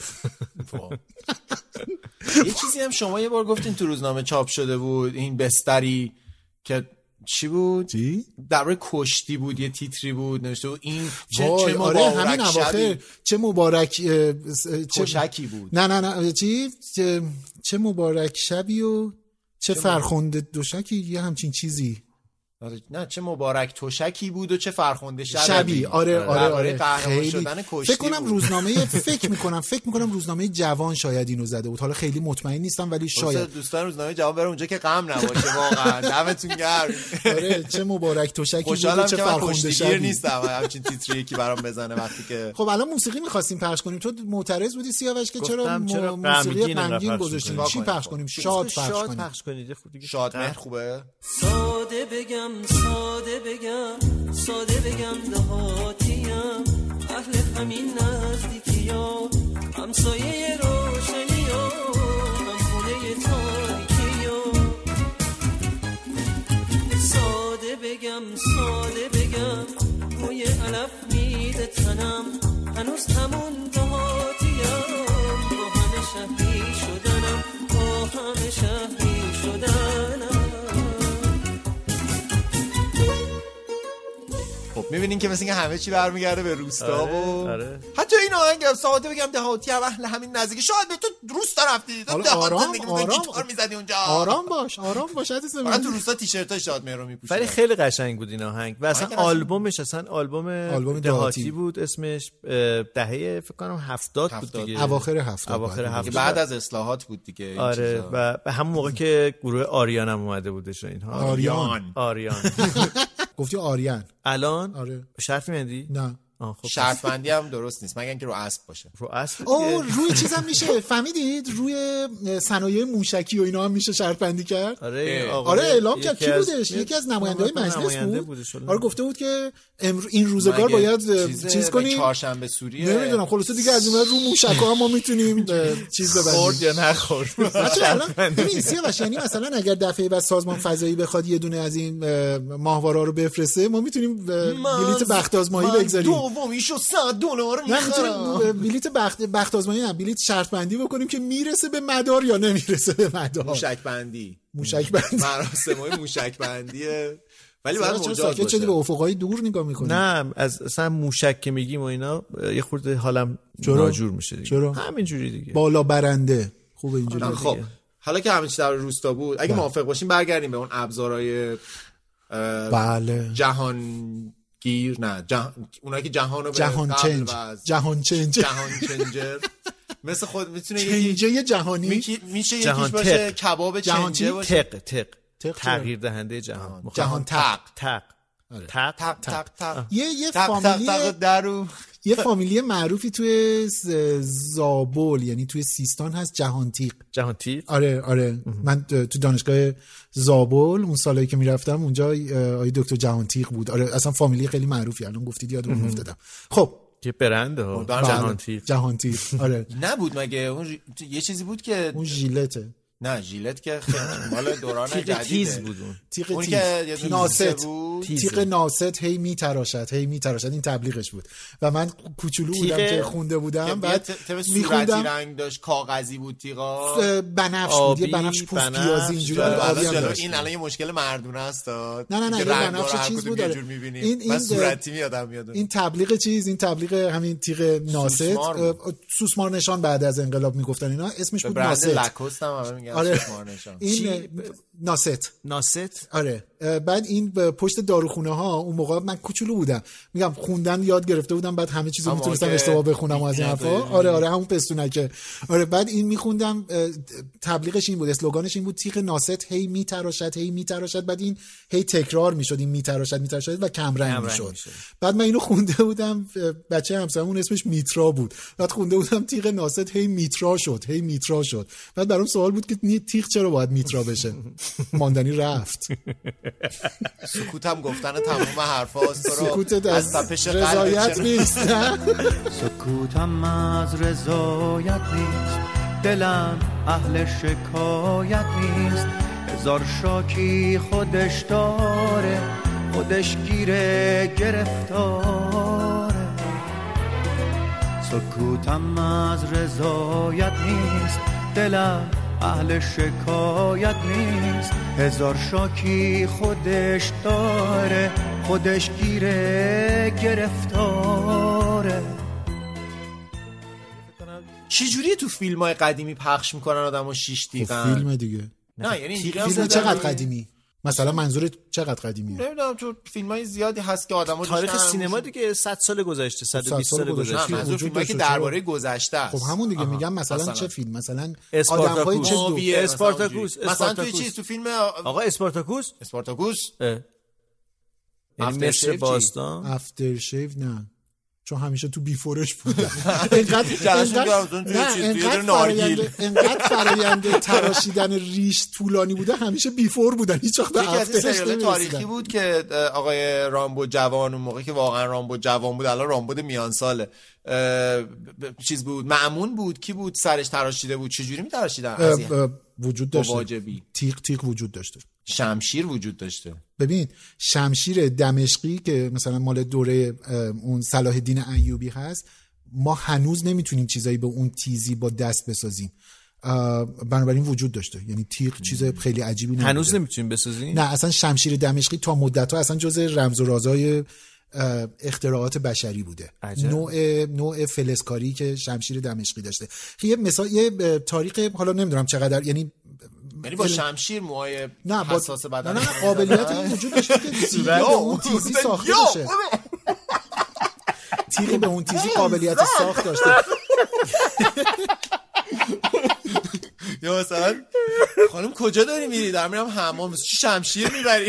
یه چیزی هم شما یه بار گفتین تو روزنامه چاپ شده بود، این بستری که چی بود؟ درباره کشتی بود، یه تیتری بود نوشته بود این چه مبارک شبی، چه مبارک کشکی بود. نه چه مبارک شبی و چه فرخنده دوشکی، یه همچین چیزی. نه چه مبارک توشکی بود و چه فرخنده شبی. آره خیلی شدن کشتی. فکر میکنم روزنامه جوان شاید اینو زده بود، حالا خیلی مطمئن نیستم ولی شاید. دوستان روزنامه جوان برای اونجا که غم نباشه واقعا. دمتون گرم. آره چه مبارک توشکی بود و چه فرخنده شبی. نیستم همچین تیتری یکی برام بزنه وقتی که خب الان موسیقی می‌خواستیم پخش کنیم، تو معترض بودی سیاوش که چرا موسیقی غمگین گذاشتیم؟ چی پخش کنیم؟ شاد پخش کنیم. شاد مهر خوبه. ساده بگم دهاتیم، اهل همین نزدیکیام، همسایه روشنیام، هم خونه تاریکیام. ساده بگم موی علف میده تنم، هنوز همون دهاتیم، با همه شهری شدنم. میبینین که مثل اینکه همه چی برمیگرده به روستا و آره. حتی این آهنگ ساده بگم دهاتی هم اهل همین نزدیکی، شاید به تو روستا رفتی تو دهات زندگی می‌کنی گیتار می‌زدی اونجا. آرام باش حدیث من تو روستا تیشرتای شادمهر رو می‌پوشیدم. ولی خیلی قشنگ بود این آهنگ و اصلا آلبومش اصلا آلبوم دهاتی بود اسمش. دهه فکر کنم 70 بود دیگه، اواخر 70 بعد از اصلاحات بود دیگه. آره و به همون موقع که گروه آریان هم اومده بودش اینها. آریان گفتی آریان الان آره شرط می‌بندی؟ نه خب شرط بندی هم درست نیست مگر اینکه رو اسب باشه. رو اسب روی چیزام میشه فهمیدید روی صنایع موشکی و اینا هم میشه شرط بندی کرد. آره اعلام کرد. کی بودش؟ یکی از نماینده‌های مجلس بود. آره گفته بود که این روزگار باید چیز کنیم چهارشنبه سوریه نمیدونم خلاص دیگه از اون رو موشکا هم ما میتونیم چیز ببندیم خورد یا نخورد. ببین سیاوش یعنی مثلا اگر دفعه بعد سازمان فضایی بخواد یه دونه از این ماهواره‌ها رو بفرسته ما میتونیم بلیت بخت آزمایی بگذاریم. دومیشو $100 میخرم. بلیت بخت آزمایی هم بلیت شرط بندی بکنیم که میرسه به مدار یا نمیرسه به مدار. موشک بندی مراسمای موشک بندیه. ولی بعد ساکت شدی به افقای دور نگاه میکنی. نه از اصلا موشک که میگیم و اینا یه خورده حالم ناجور میشه دیگه. همینجوری دیگه بالا برنده خوبه اینجوری. خب حالا که همین چیز در روستا بود اگه موافق باشیم برگردیم به اون ابزارهای بله گیر اونایی که جهانو به جهان چنجر مثل خود میتونه چنجه جهانی میشه یکیش باشه کباب چنجه باشه تق تغییر دهنده جهان تق یه فامیلی معروفی توی زابل یعنی توی سیستان هست جهان تیغ. آره من تو دانشگاه زابل اون سالایی که میرفتم اونجا آقای دکتر جهان تیغ بود. آره اصلا فامیلی خیلی معروفی الان گفتید یادم افتادم. خب یه برنده ها جهان تیغ آره نبود مگه اون یه چیزی بود که اون ژیلته نه ژیلت که مال دوران جدیده تیز بود اون که تیغ ناست هی میتراشد این تبلیغش بود و من کوچولو بودم که خونده بودم بعد میخوندم رنگ داشت کاغذی بود تیغا بنفش بود یه بنفش پوست پیازی اینجوری این الان یه مشکل مردونه است نه یه بنفش چیز بود این صورتی میادم این تبلیغ همین تیغ ناست سوسمار نشان بعد از انقلاب میگفتن اینا اسمش بود ناست. لاکوست هم آره این ناست آره. بعد این پشت داروخونه ها اون موقع من کوچولو بودم میگم خوندن یاد گرفته بودم بعد همه چیزو میتونستم اشتباه بخونم از این حرفا. آره همون پستونکه. آره بعد این میخوندم تبلیغش این بود اسلوگانش این بود تیغ ناست هی میتراشد بعد این هی تکرار میشد این میتراشد و کم رنگ میشد. بعد من اینو خونده بودم بچه همسایه‌مون اسمش میترا بود بعد خونده بودم تیغ ناست هی میترا شد بعد برام سوال بود که تیغ چرا باید میترا بشه. ماندنی رفت. سکوتم گفتن تمام حرفاست. سکوت از تپش رضایت نیست. سکوتم از رضایت نیست دلم اهل شکایت نیست هزار شاکی خودش داره خودش گیره گرفتاره. سکوتم از رضایت نیست دلم اهل شکایت نیست هزار شاکی خودش داره خودش گیره گرفتاره. چجوری تو فیلم‌های قدیمی پخش میکنن آدمو شیش تیغن؟ فیلم دیگه نه یعنی فیلم چقدر قدیمی مثلا منظور چقدر قدیمیه؟ نمیدونم تو فیلم‌های زیادی هست که آدم‌ها تاریخ سینما دیگه 100 سال گذشته 120 سال گذشته. منظور فیلمایی که درباره گذشته است. خب همون دیگه میگم مثلا چه فیلم مثلا آدم‌های چه اسپارتاکوس مثلا توی چیز تو فیلم آقا اسپارتاکوس یعنی مصر باستان افتر شیو نه چون همیشه تو بیفورش بودن. انقدر فرآیند تراشیدن ریش طولانی بوده همیشه بیفور بودن هیچ وقت به افترش نمی‌رسیدن. تاریخی بود که آقای رامبو جوان اون موقع که واقعا رامبو جوان بود الان رامبو میان ساله چیز بود مأمون بود کی بود سرش تراشیده بود چجوری می‌تراشیدن وجود داشته تیغ وجود داشته شمشیر وجود داشته. ببین شمشیر دمشقی که مثلا مال دوره اون صلاح الدین ایوبی هست ما هنوز نمیتونیم چیزایی به اون تیزی با دست بسازیم بنابراین وجود داشته یعنی تیغ چیز خیلی عجیبی نبوده. هنوز نمیتونیم بسازیم؟ نه اصلا شمشیر دمشقی تا مدت‌ها اصلا جزء رمز و رازهای اختراعات بشری بوده. عجب. نوع فلزکاری که شمشیر دمشقی داشته. یه مثال، یه تاریخ، حالا نمیدونم چقدر، یعنی با شمشیر موهای حساس بدن نه قابلیت این وجود داشته که تیغ به اون تیزی ساخته باشه. تیغ به اون تیزی قابلیت ساخت داشته. یا مثلا خانم کجا داری میری؟ دارم میرم حمام. چی شمشیر میبری؟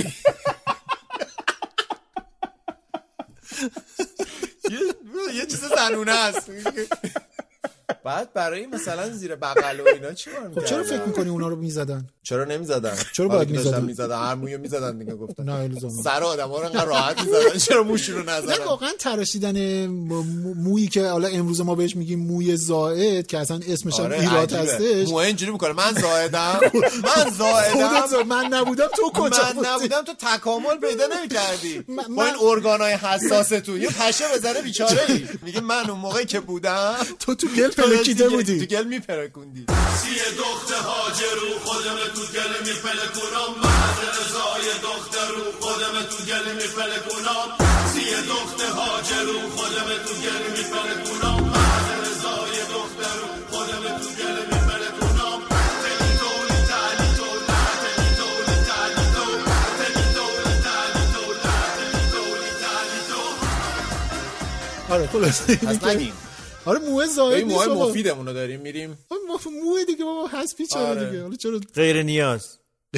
یه چیز زنونه است. بعد برای مثلا زیر بغل و اینا چیکار می‌کردن؟ چرا فکر می‌کنی اونا رو می‌زدن؟ چرا نمی‌زدن؟ چرا باید می‌زدن؟ هر مویو می‌زدن دیگه گفتن. نه الزام. سر آدم‌ها رو انقدر راحت می‌زدن، چرا موشون رو نزدن؟ نه واقعا تراشیدن مویی که حالا امروز ما بهش میگیم موی زائد که اصلا اسمش هم ایراد هستش. موی اینجوری می‌کنه من زائدم. من نبودم تو کجا بودی؟ من نبودم تو تکامل پیدا نمی‌کردی. با این ارگانای حساستون یه پشه بزنه بیچاره‌ای. میگه من اون موقعی که بودم تو گل پلکیده بودی. تو گل میپرکوندی. سی دختر هاجرو خودم تو گل میپلکونم. مهد رضای دختر رو خودم تو گل میپلکونم. سی دختر هاجرو خودم تو گل میپلکونم. مهد رضای دختر رو خودم تو گل میپلکونم. تلی تولی تلی تولا تلی تولی تلی تو تلی تولی تلی تولا تلی تولی تلی تو. آره خلاص نگیم. آره موه زائد نیست. موه مفیدمونو داریم میریم. موه دیگه بابا حذفی چرا دیگه؟ حالا چرا غیر نیاز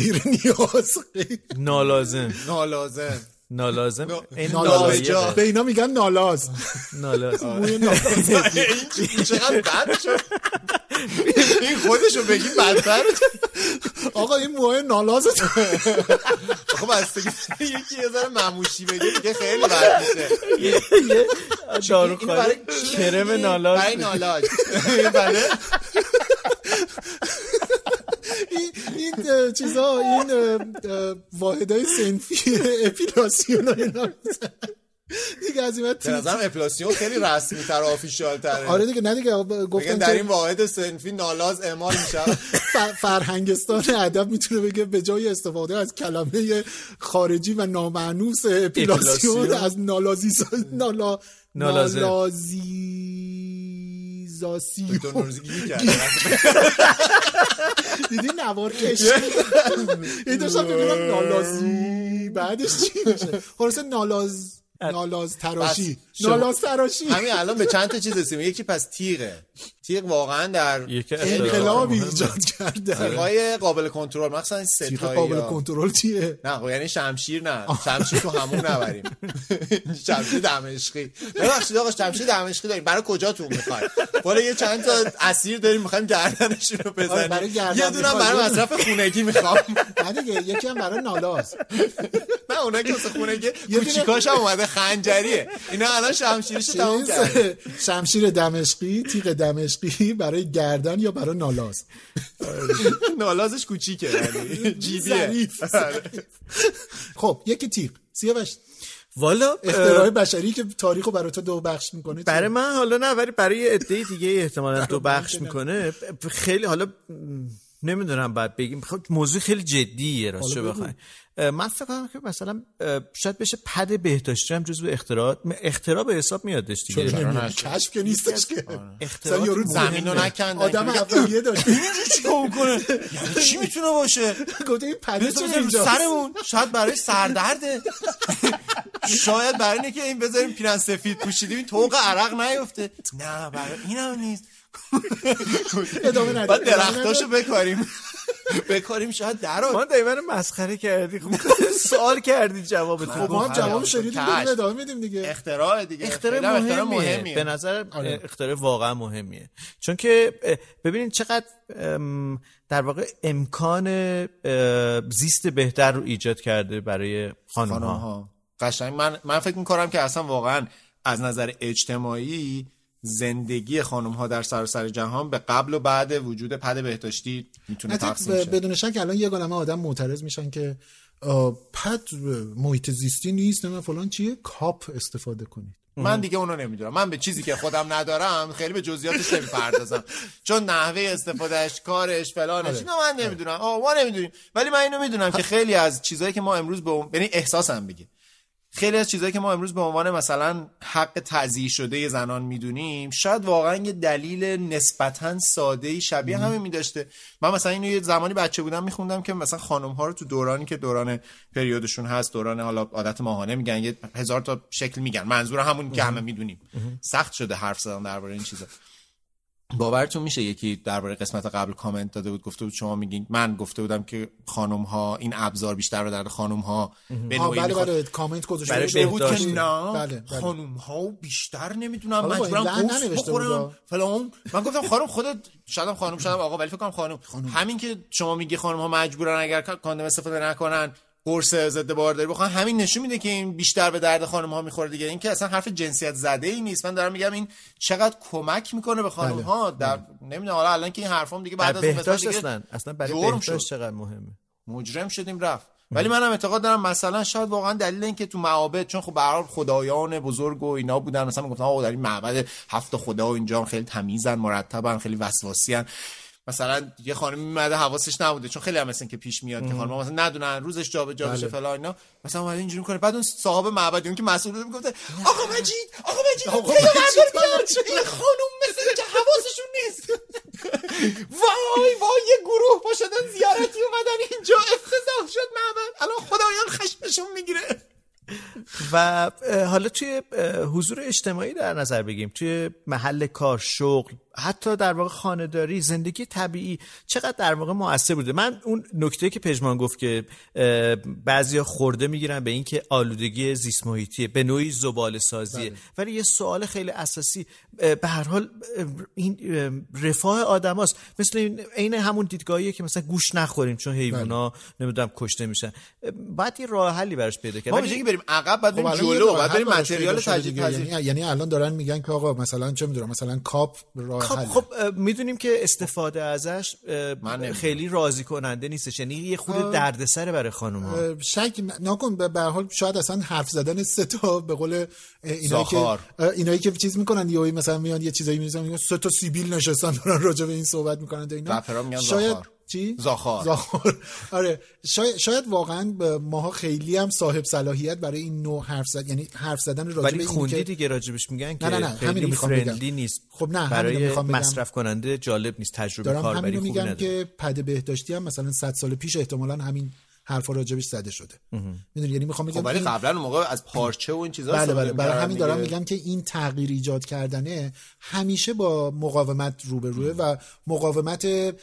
نالازم این نالاز به اینا میگن نالاز. موی نالاز چقدر بد شد. این خودشو بگیم بدتر. آقا این موهای نالازت خب بستگی یکی یه ذره مموشی بگه دیگه خیلی بد میشه. داروخانه کرم نالاز برای نالاز بله. این چیزا، این واحدهای صنفی اپیلاسیون ها اینا دیگه از این به نظرم اپلاسیون خیلی رسمی تر و آفیشیال تره. آره دیگه، نه دیگه گفتن در این واحد صنفی نالاز اعمال میشه. فرهنگستان ادب میتونه بگه به جای استفاده از کلمه خارجی و نامانوس اپیلاسیون از نالازیزاسی تو نورزگی کرد. دیدی نوار کشی این داشتم ببینم نالازی بعدش چی میشه. خلاصه نالاز تراشی. همین الان به چند تا چیز رسیدیم. یکی پس تیغ واقعا در انقلابی ایجاد کرده. تیغای قابل کنترل، مثلا ستایی. تیغ قابل کنترل چیه؟ نه خب یعنی شمشیر نه. شمشیر تو همون نبریم. شمشیر دمشقی. ببخشید آقا شمشیر دمشقی داریم. برای کجاتون میخواید؟ والا یه چند تا اسیر داریم میخوایم گردنشون رو بزنیم. یه دونه برای مصرف خونگی میخوام. نه دیگه یکی هم برای نالاز. نه اونایی که واسه خونگی کوچیکاش هم اومده خنجریه. اینا الان شمشیرشو تموم کرد. شمشیر دمشقی، تیغ دمشقی برای گردن یا برای نالاز. نالازش کوچیکه یعنی جیبیه. خب یکی تیغ سیاوش والا اختراع بشری که تاریخو برای تو دو بخش میکنه. برای من حالا نه، ولی برای عده دیگه احتمالاً دو بخش میکنه. خیلی حالا نمیدونم بعد بگیم موضوع خیلی جدیه راستش بخوای. من فکر کنم که مثلا شاید بشه پد بهداشتی هم جزو اختراع به حساب میادش دیگه. کشف که نیستش که اختراع یارو زمینو نکندن. آدم اولیه داشت. چیکار میکنه؟ یعنی چی میتونه باشه؟ گفته این پد چیه سرمون؟ شاید برای سردرده. شاید برای اینه که این بذاریم پیرن سفید پوشیدیم این طوق عرق نیفته. نه برای اینم نیست. ادامه نده. بعد درختاشو بکاریم شاید درات. ما دایما مسخره کردی. سوال کردی جواب تو. خب ما هم جواب شنیدیم ادامه میدیم دیگه. اختراع دیگه. اختراع مهمیه. به نظر اختراع واقعا مهمیه. چون که ببینید چقدر در واقع امکان زیست بهتر رو ایجاد کرده برای خانم‌ها. قشنگ من فکر می‌کنم که اصلا واقعا از نظر اجتماعی زندگی خانم ها در سراسر جهان به قبل و بعد وجود پد بهداشتی میتونه تقسیم شه. بدون شک الان یه عالمه آدم معترض میشن که پد محیط زیستی نیست، نه فلان چیه، کاپ استفاده کنید. من دیگه اونو نمیدونم. من به چیزی که خودم ندارم خیلی به جزئیاتش نمیپردازم، چون نحوه استفادهش، کارش، فلانش اینا من نمیدونم. ما نمیدونیم، ولی من اینو میدونم که خیلی از چیزایی که ما امروز یعنی احساسم بگه خیلی از چیزایی که ما امروز به عنوان مثلا حق تضییع شده زنان میدونیم شاید واقعا یه دلیل نسبتاً ساده‌ای شبیه همین می‌داشته. من مثلا اینو یه زمانی بچه بودم می‌خوندم که مثلا خانم‌ها رو تو دورانی که دوران پریودشون هست، دوران حالا عادت ماهانه میگن، یه 1000 تا شکل میگن، منظور همون که همه میدونیم. سخت شده حرف زدن درباره این چیزا. باورتون میشه یکی درباره قسمت قبل کامنت داده بود، گفته بود شما میگین، من گفته بودم که خانم ها این ابزار بیشتر به درد خانم ها به نوعی بله کامنت گذاشته بود که نه خانم ها بیشتر نمیدونم مجبورم گوشت بخورم فلان. من گفتم خانم خودت، شاید خانم شدم آقا، ولی فکر کنم خانم همین که شما میگی خانم ها مجبورن اگر کاندوم استفاده نکنن قرص ضد بارداری بخورن، همین نشون میده که این بیشتر به درد خانم ها میخوره دیگه. این که اصلا حرف جنسیت زده ای نیست. من دارم میگم این چقدر کمک میکنه به خانم ها در نمیدونم حالا الان که این حرفام دیگه بعد از بهداشت اصلا برای بهداشت چقدر مهمه. مجرم شدیم رفت. ولی منم اعتقاد دارم مثلا شاید واقعا دلیل این که تو معابد، چون خب به هر حال خدایان بزرگ و اینا بودن، مثلا میگفتن آقا در این معبد 7 خدا و اینجا خیلی تمیزن، مرتبن، خیلی وسواسین، مثلا یه خانم میمده حواسش نبوده، چون خیلی هم مثلا که پیش میاد که خانم‌ها مثلا ندونن روزش جابجا بشه فلان اینا، مثلا اومده اینجوری میکنه، بعد اون صاحب معبد اون که مسئول بود میگفته آقا مجید این خانم مثل که حواسشون نیست. وای یه گروه با شدن زیارتی اومدن اینجا، افتضاح شد معبد، الان خدایان خشمشون میگیره. و حالا توی حضور اجتماعی در نظر بگیم، توی محل کار، شغل، حتی در واقع خانه‌داری، زندگی طبیعی چقدر در واقع مؤثر بوده. من اون نکته که پژمان گفت که بعضیا خورده میگیرن به این که آلودگی زیست محیطیه، به نوعی زباله سازیه، ولی یه سوال خیلی اساسی به هر حال این رفاه آدماست. مثل این همون دیدگاهیه که مثلا گوش نخوریم چون حیونا نمیدونم کشته میشن. بعد یه راه حلی براش پیدا کنیم. ما میگیم بریم عقب، بعد بریم جلو، بعد بریم متریال تجدید پذیر. یعنی الان دارن میگن که آقا مثلا چه میدونم مثلا کاپ راه حل. خب میدونیم که استفاده ازش خیلی راضی کننده نیستش، یعنی یه خود دردسر برای خانم‌ها. شک نکن، به هر حال شاید اصلا حرف زدن 3 تا به قول اینایی که چیز میکنن، یا مثلا میان یه چیزایی میذارن، میگن 3 تا سیبیل نشستن دارن راجع به این صحبت میکنن و اینا، شاید چی؟ زاخار. آره شاید واقعا ماها خیلی هم صاحب صلاحیت برای این نوع حرف زدن، یعنی حرف زدن راجع به این، ولی خوندی دیگه راجبش میگن که نه خیلی فرندلی نیست. خب نه، برای مصرف کننده جالب نیست، تجربه کاربری خوبی نداره. میگم که پد بهداشتی هم مثلا 100 سال پیش احتمالاً همین حرفا راجبش زده شده. میدونی، یعنی میخوام بگم ولی قبلا اون موقع از پارچه و این چیزا بله برای همین دارم میگم که این تغییر ایجاد کردنه همیشه با مقاومت روبروه و مقاومت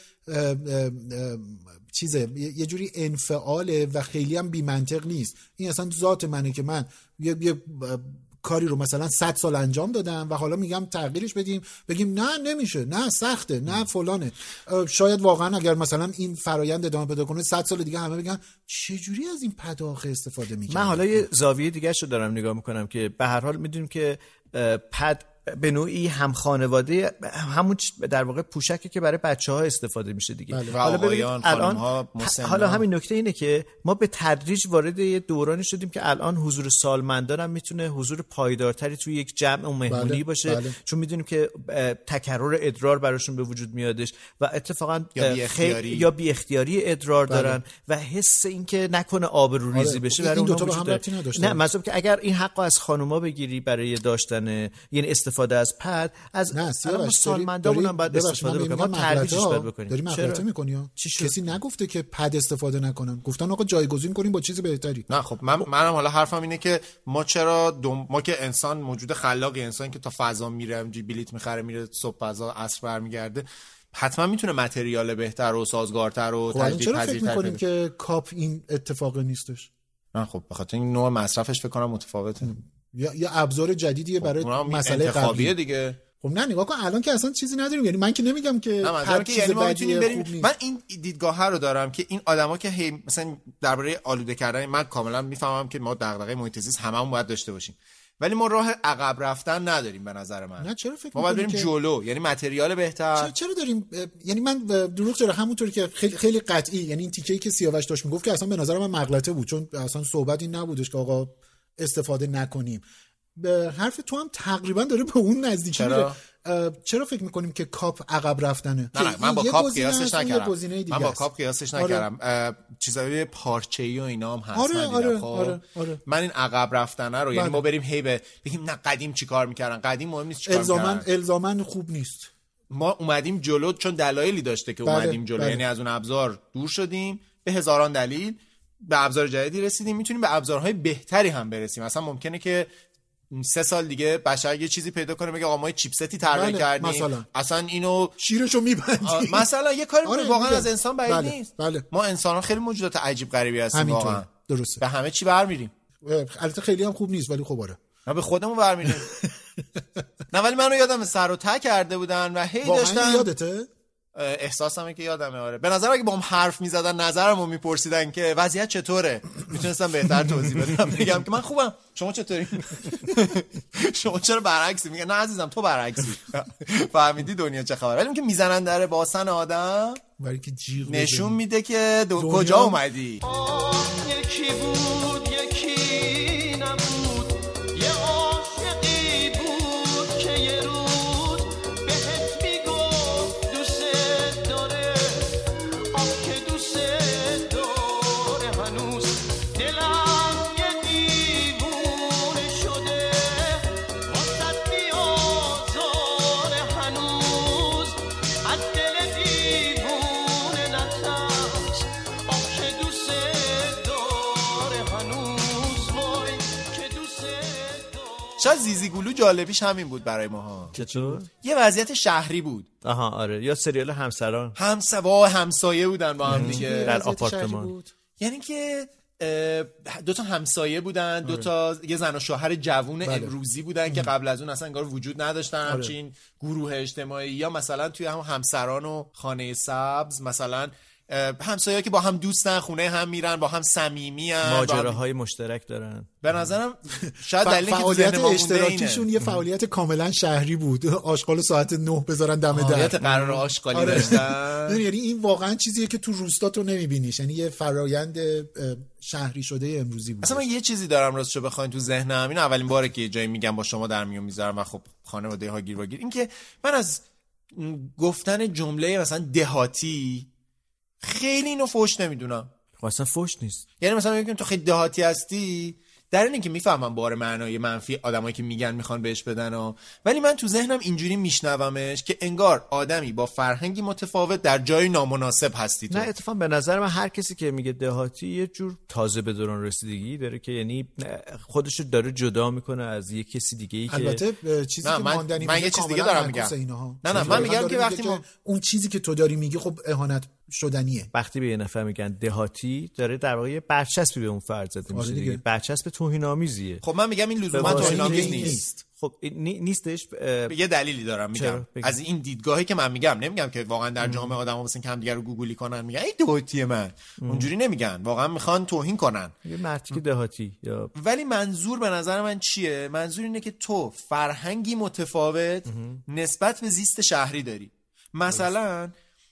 چیزه، یه جوری انفعاله و خیلی هم بی منطق نیست. این اصلا ذات منه که من یه کاری رو مثلا 100 سال انجام دادم و حالا میگم تغییرش بدیم، بگیم نه نمیشه، نه سخته، نه فلانه. شاید واقعا اگر مثلا این فرایند ادامه پیدا کنه 100 سال دیگه همه بگن چه جوری از این پداخه استفاده میکنن. من حالا یه زاویه دیگه شو دارم نگاه میکنم که به هر حال میدونیم که پد به نوعی هم خانواده، همون در واقع پوشکی که برای بچه‌ها استفاده میشه دیگه. حالا ببینید الان حالا همین نکته اینه که ما به تدریج وارد یه دورانی شدیم که الان حضور سالمندان هم میتونه حضور پایدارتری توی یک جمع و مهمونی باشه. چون میدونیم که تکرار ادرار براشون به وجود میادش و اتفاقا یا بی اختیاری ادرار دارن و حس این که نکنه آبروریزی بشه برای اونها وجود داره. نه مثلا که اگر این حقو از خانوما بگیری برای داشتن، یعنی استفاده از پد، از سالمندامون هم باید استفاده بکنیم. ما ترویجش باید بکنیم. داری مغلطه می‌کنی. کسی نگفته که پد استفاده نکنن، گفتن آقا جایگزین کنیم با چیز بهتری. نه خب منم حالا حرفم اینه که ما چرا ما که انسان موجود خلاقی، انسان که تا فضا میره، بلیت میخره میره، صبح فضا عصر برمیگرده، حتما میتونه متریال بهتر و سازگارتر و تجدید پذیرتر. چرا فکر می‌کنیم که کاپ این اتفاق نیستش؟ نه خب به خاطر این نوع مصرفش فکر کنم متفاوته. یا ابزار جدیدیه برای مسئله انتخابیه دیگه. خب نه نگاه کن الان که اصلا چیزی نداریم، یعنی من که نمیگم که هر چیز یعنی بدیه خوب نیست. من این دیدگاه رو دارم که این آدما که مثلا درباره آلوده کردن، من کاملا میفهمم که ما دغدغه محیط زیست هممون باید داشته باشیم، ولی ما راه عقب رفتن نداریم به نظر من. نه چرا فکر ما باید بریم جلو، یعنی متریال بهتر. چرا داریم، یعنی من دروغ چرا همونطوری که خیلی قطعی، یعنی این تیکه‌ای که سیاوش داشت میگفت که اصلا به نظر من مغلطه بود، چون اصلا صحبت این نبودش که آقا استفاده نکنیم. به حرف تو هم تقریبا داره به اون نزدیکی میره. چرا فکر میکنیم که کاپ عقب رفتنه؟ نه من با کاپ قیاسش نکردم. من با کاپ قیاسش نکردم. چیزای پارچه‌ای و اینا هم هست. آره. من این عقب رفتنه رو یعنی ما بریم بگیم نه قدیم چیکار میکردن، قدیم مهم نیست چیکار میکردن. الزاماً خوب نیست. ما اومدیم جلو چون دلایلی داشته که اومدیم جلو. یعنی از اون ابزار دور شدیم به هزاران دلیل، به ابزار جدیدی رسیدیم، میتونیم به ابزارهای بهتری هم برسیم. مثلا ممکنه که 3 سال دیگه بشر یه چیزی پیدا کنه بگه آقا ما چیپستی طراحی کردیم اصلا اینو شیرشو میبندیم مثلا یه کاری واقعا از انسان بعید نیست. ما انسان‌ها خیلی موجودات عجیب غریبی هستیم واقعا. درسته. به همه چی برمیریم. البته خیلی هم خوب نیست ولی خب آره. ما به خودمون برمیریم. نه ولی منو یادم سر و ته کرده بودن و هی داشتن. یادته؟ احساسمه که یادمه. آره به نظر اگه با هم حرف میزدن نظرمو میپرسیدن که وضعیت چطوره میتونستم بهتر توضیح بدم. بگم که من خوبم شما چطوری؟ شما چرا برعکسی؟ میگن نه عزیزم تو برعکسی. فهمیدی دنیا چه خبره؟ ولی که میزنن در باسن آدم برای که جیغ نشون میده که کجا اومدی. یکی بود یکی نبود، یه عاشقی بود که یه روز بهت میگفت دوست داره، آخ که دوست داره هنوز دلم یه دیوونه شده، واسه بیازاره هنوز از دل دیوونه نترس، آخ که دوست داره هنوز وای که دوست داره. شاید زیزی گلو جالبیش همین بود برای ماها. چطور؟ یه وضعیت شهری بود. آها آره. یا سریال همسران. همسایه بودن با هم دیگه در آپارتمان. یعنی که 2 تا همسایه بودن، 2 تا یه زن و شوهر جوون امروزی بودن که قبل از اون اصلا انگار وجود نداشتن همچین گروه اجتماعی. یا مثلا توی هم همسران و خانه سبز مثلا همسایه‌ها که با هم دوستن، خونه هم میرن، با هم صمیمی‌ان، ماجراهای مشترک دارن. به نظرم شاید دلیلی که فعالیت اشتراکیشون یه فعالیت کاملا شهری بود. آشغال ساعت 9 بذارن دم در. فعالیت قرار آشغالی داشتن. یعنی این واقعا چیزیه که تو روستا تو نمیبینیش. یعنی یه فرایند شهری شده امروزی بود. اصلا من یه چیزی دارم راستشو بخواید تو ذهنم، این اولین باره که یه جایی میگم با شما در میون میذارم و خب خانواده ها گیر و گیر، این که من از گفتن جمله مثلا دهاتی خیلی اینو فوش نمیدونم. اصلا فوش نیست. یعنی مثلا میگم تو خیلی دهاتی هستی، در این که میفهمم بار معنای منفی آدمایی که میگن میخوان بهش بدن ولی من تو ذهنم اینجوری میشنومش که انگار آدمی با فرهنگی متفاوت در جای نامناسب هستی تو. نه اتفاقا به نظر من هر کسی که میگه دهاتی یه جور تازه به دوران رسیدگی داره که یعنی خودشو داره جدا میکنه از یه کسی دیگه‌ای که البته چیزی که ماندنی من یه چیز دیگه دارم میگم. نه من میگم که وقتی ما اون چیزی که تو داری میگی خب اهانت شدنیه. وقتی به یه نفر میگن دهاتی داره در واقع برچسبی به اون فرد زده میشه دیگه. برچسب توهین‌آمیزیه. خب من میگم این لزوما توهین‌آمیز نیست. خب نیستش. یه دلیلی دارم میگم از این دیدگاهی که من میگم. نمیگم که واقعا در جامعه آدما مثلا که هم دیگه رو گوگلی کنن میگن ای دهاتی من. اونجوری نمیگن، واقعا میخوان توهین کنن. یه مرتی دهاتی یا ولی منظور به نظر من چیه؟ منظور اینه که تو فرهنگی متفاوت نسبت به زیست شهری داری. مثلا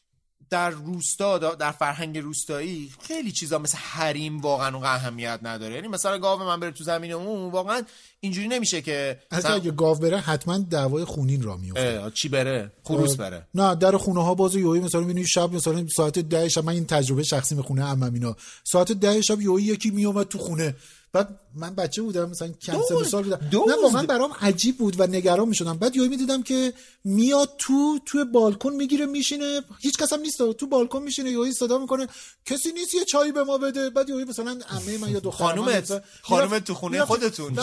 در روستا، در فرهنگ روستایی خیلی چیزا مثل حریم واقعا اون اهمیت نداره. یعنی مثلا گاو من بره تو زمین اون واقعا اینجوری نمیشه که اصلا اگه گاو بره حتما دعوای خونین را میفته. چی بره؟ خروس بره. نه در خونه ها بازو یوهی مثلا میبینی شب مثلا ساعت 10 شب، من این تجربه شخصی خونه عمم اینا، ساعت 10 شب یوهی یکی میومد تو خونه. بعد من بچه بودم مثلا چند سال بودم، نه واقعا برام عجیب بود و نگران میشدم. بعد یهو میدیدم که میاد توی بالکن میگیره میشینه، هیچ کس هم نیست، تو بالکن میشینه، یهو صدا میکنه کسی نیست یه چای به ما بده. بعد یهو مثلا عمه من یا دخترم خانومت تو خونه خودتون،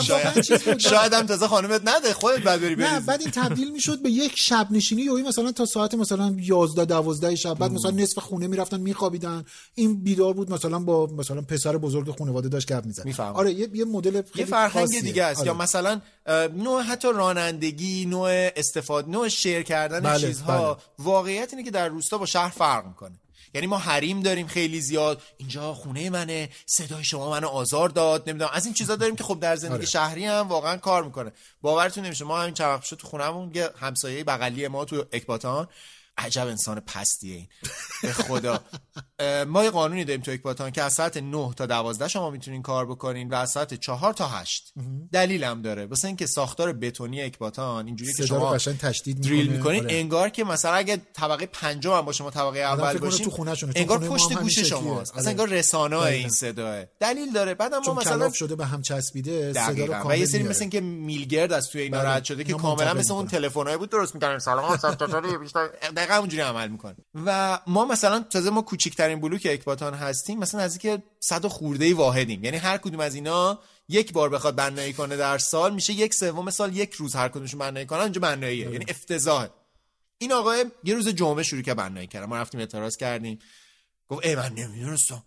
شاید هم تازه خانومت نده خودت بعد بری نه. بعد این تبدیل میشد به یک شب نشینی، یهو مثلا تا ساعت مثلا 11 12 شب. بعد مثلا نصف خونه میرفتن میخوابیدن، این بیدار بود مثلا با مثلا پسر بزرگ خانواده داشت گپ میزد. آره یه مدل یه فرهنگ دیگه است. یا مثلا نوع حتی رانندگی، نوع استفاده، نوع شیر کردن چیزها. واقعیت اینه که در روستا با شهر فرق میکنه. یعنی ما حریم داریم خیلی زیاد، اینجا خونه منه، صدای شما منو آزار داد، نمیدونم از این چیزا داریم که خب در زندگی شهری هم واقعا کار میکنه. باورتون نمیشه ما همین چند وقت پیش تو خونمون یه همسایه بغلی ما تو اکباتان عجب انسان پستیه این. به خدا. ما یه قانونی داریم تو اکباتان که از ساعت 9 تا 12 شما میتونین کار بکنین و از ساعت 4 تا 8. دلیل هم داره، واسه اینکه ساختار بتونی اکباتان اینجوری که شما دریل میکنین انگار که مثلا اگه طبقه 5 هم باشه ما طبقه اول باشیم انگار پشت گوش شماست، اصلا انگار رسانه‌ای این صداه. دلیل داره. بعد ما مثلا شده به هم چسبیده صدا رو و یه سری مثلا که میلگرد از توی اینا رد شده که کاملا مثل اون تلفن‌های بود درست می‌کنن سلام چطوری بیشتر دقیقاً اونجوری عمل می‌کنه. و ما مثلا تازه ما کوچیک‌ترین بلوک اکباتان هستیم، مثلا نزدیک 100 خورده واحدیم، یعنی هر کدوم از اینا یک بار بخواد بنایی کنه در سال میشه 1/3 سال یک روز هر کدومشون بنایی کنن اونجا بناییه. یعنی افتضاح. این آقا یه روز جمعه شروع که بنایی کردن، ما رفتیم اعتراض کردیم، گفت من نمیدونستم.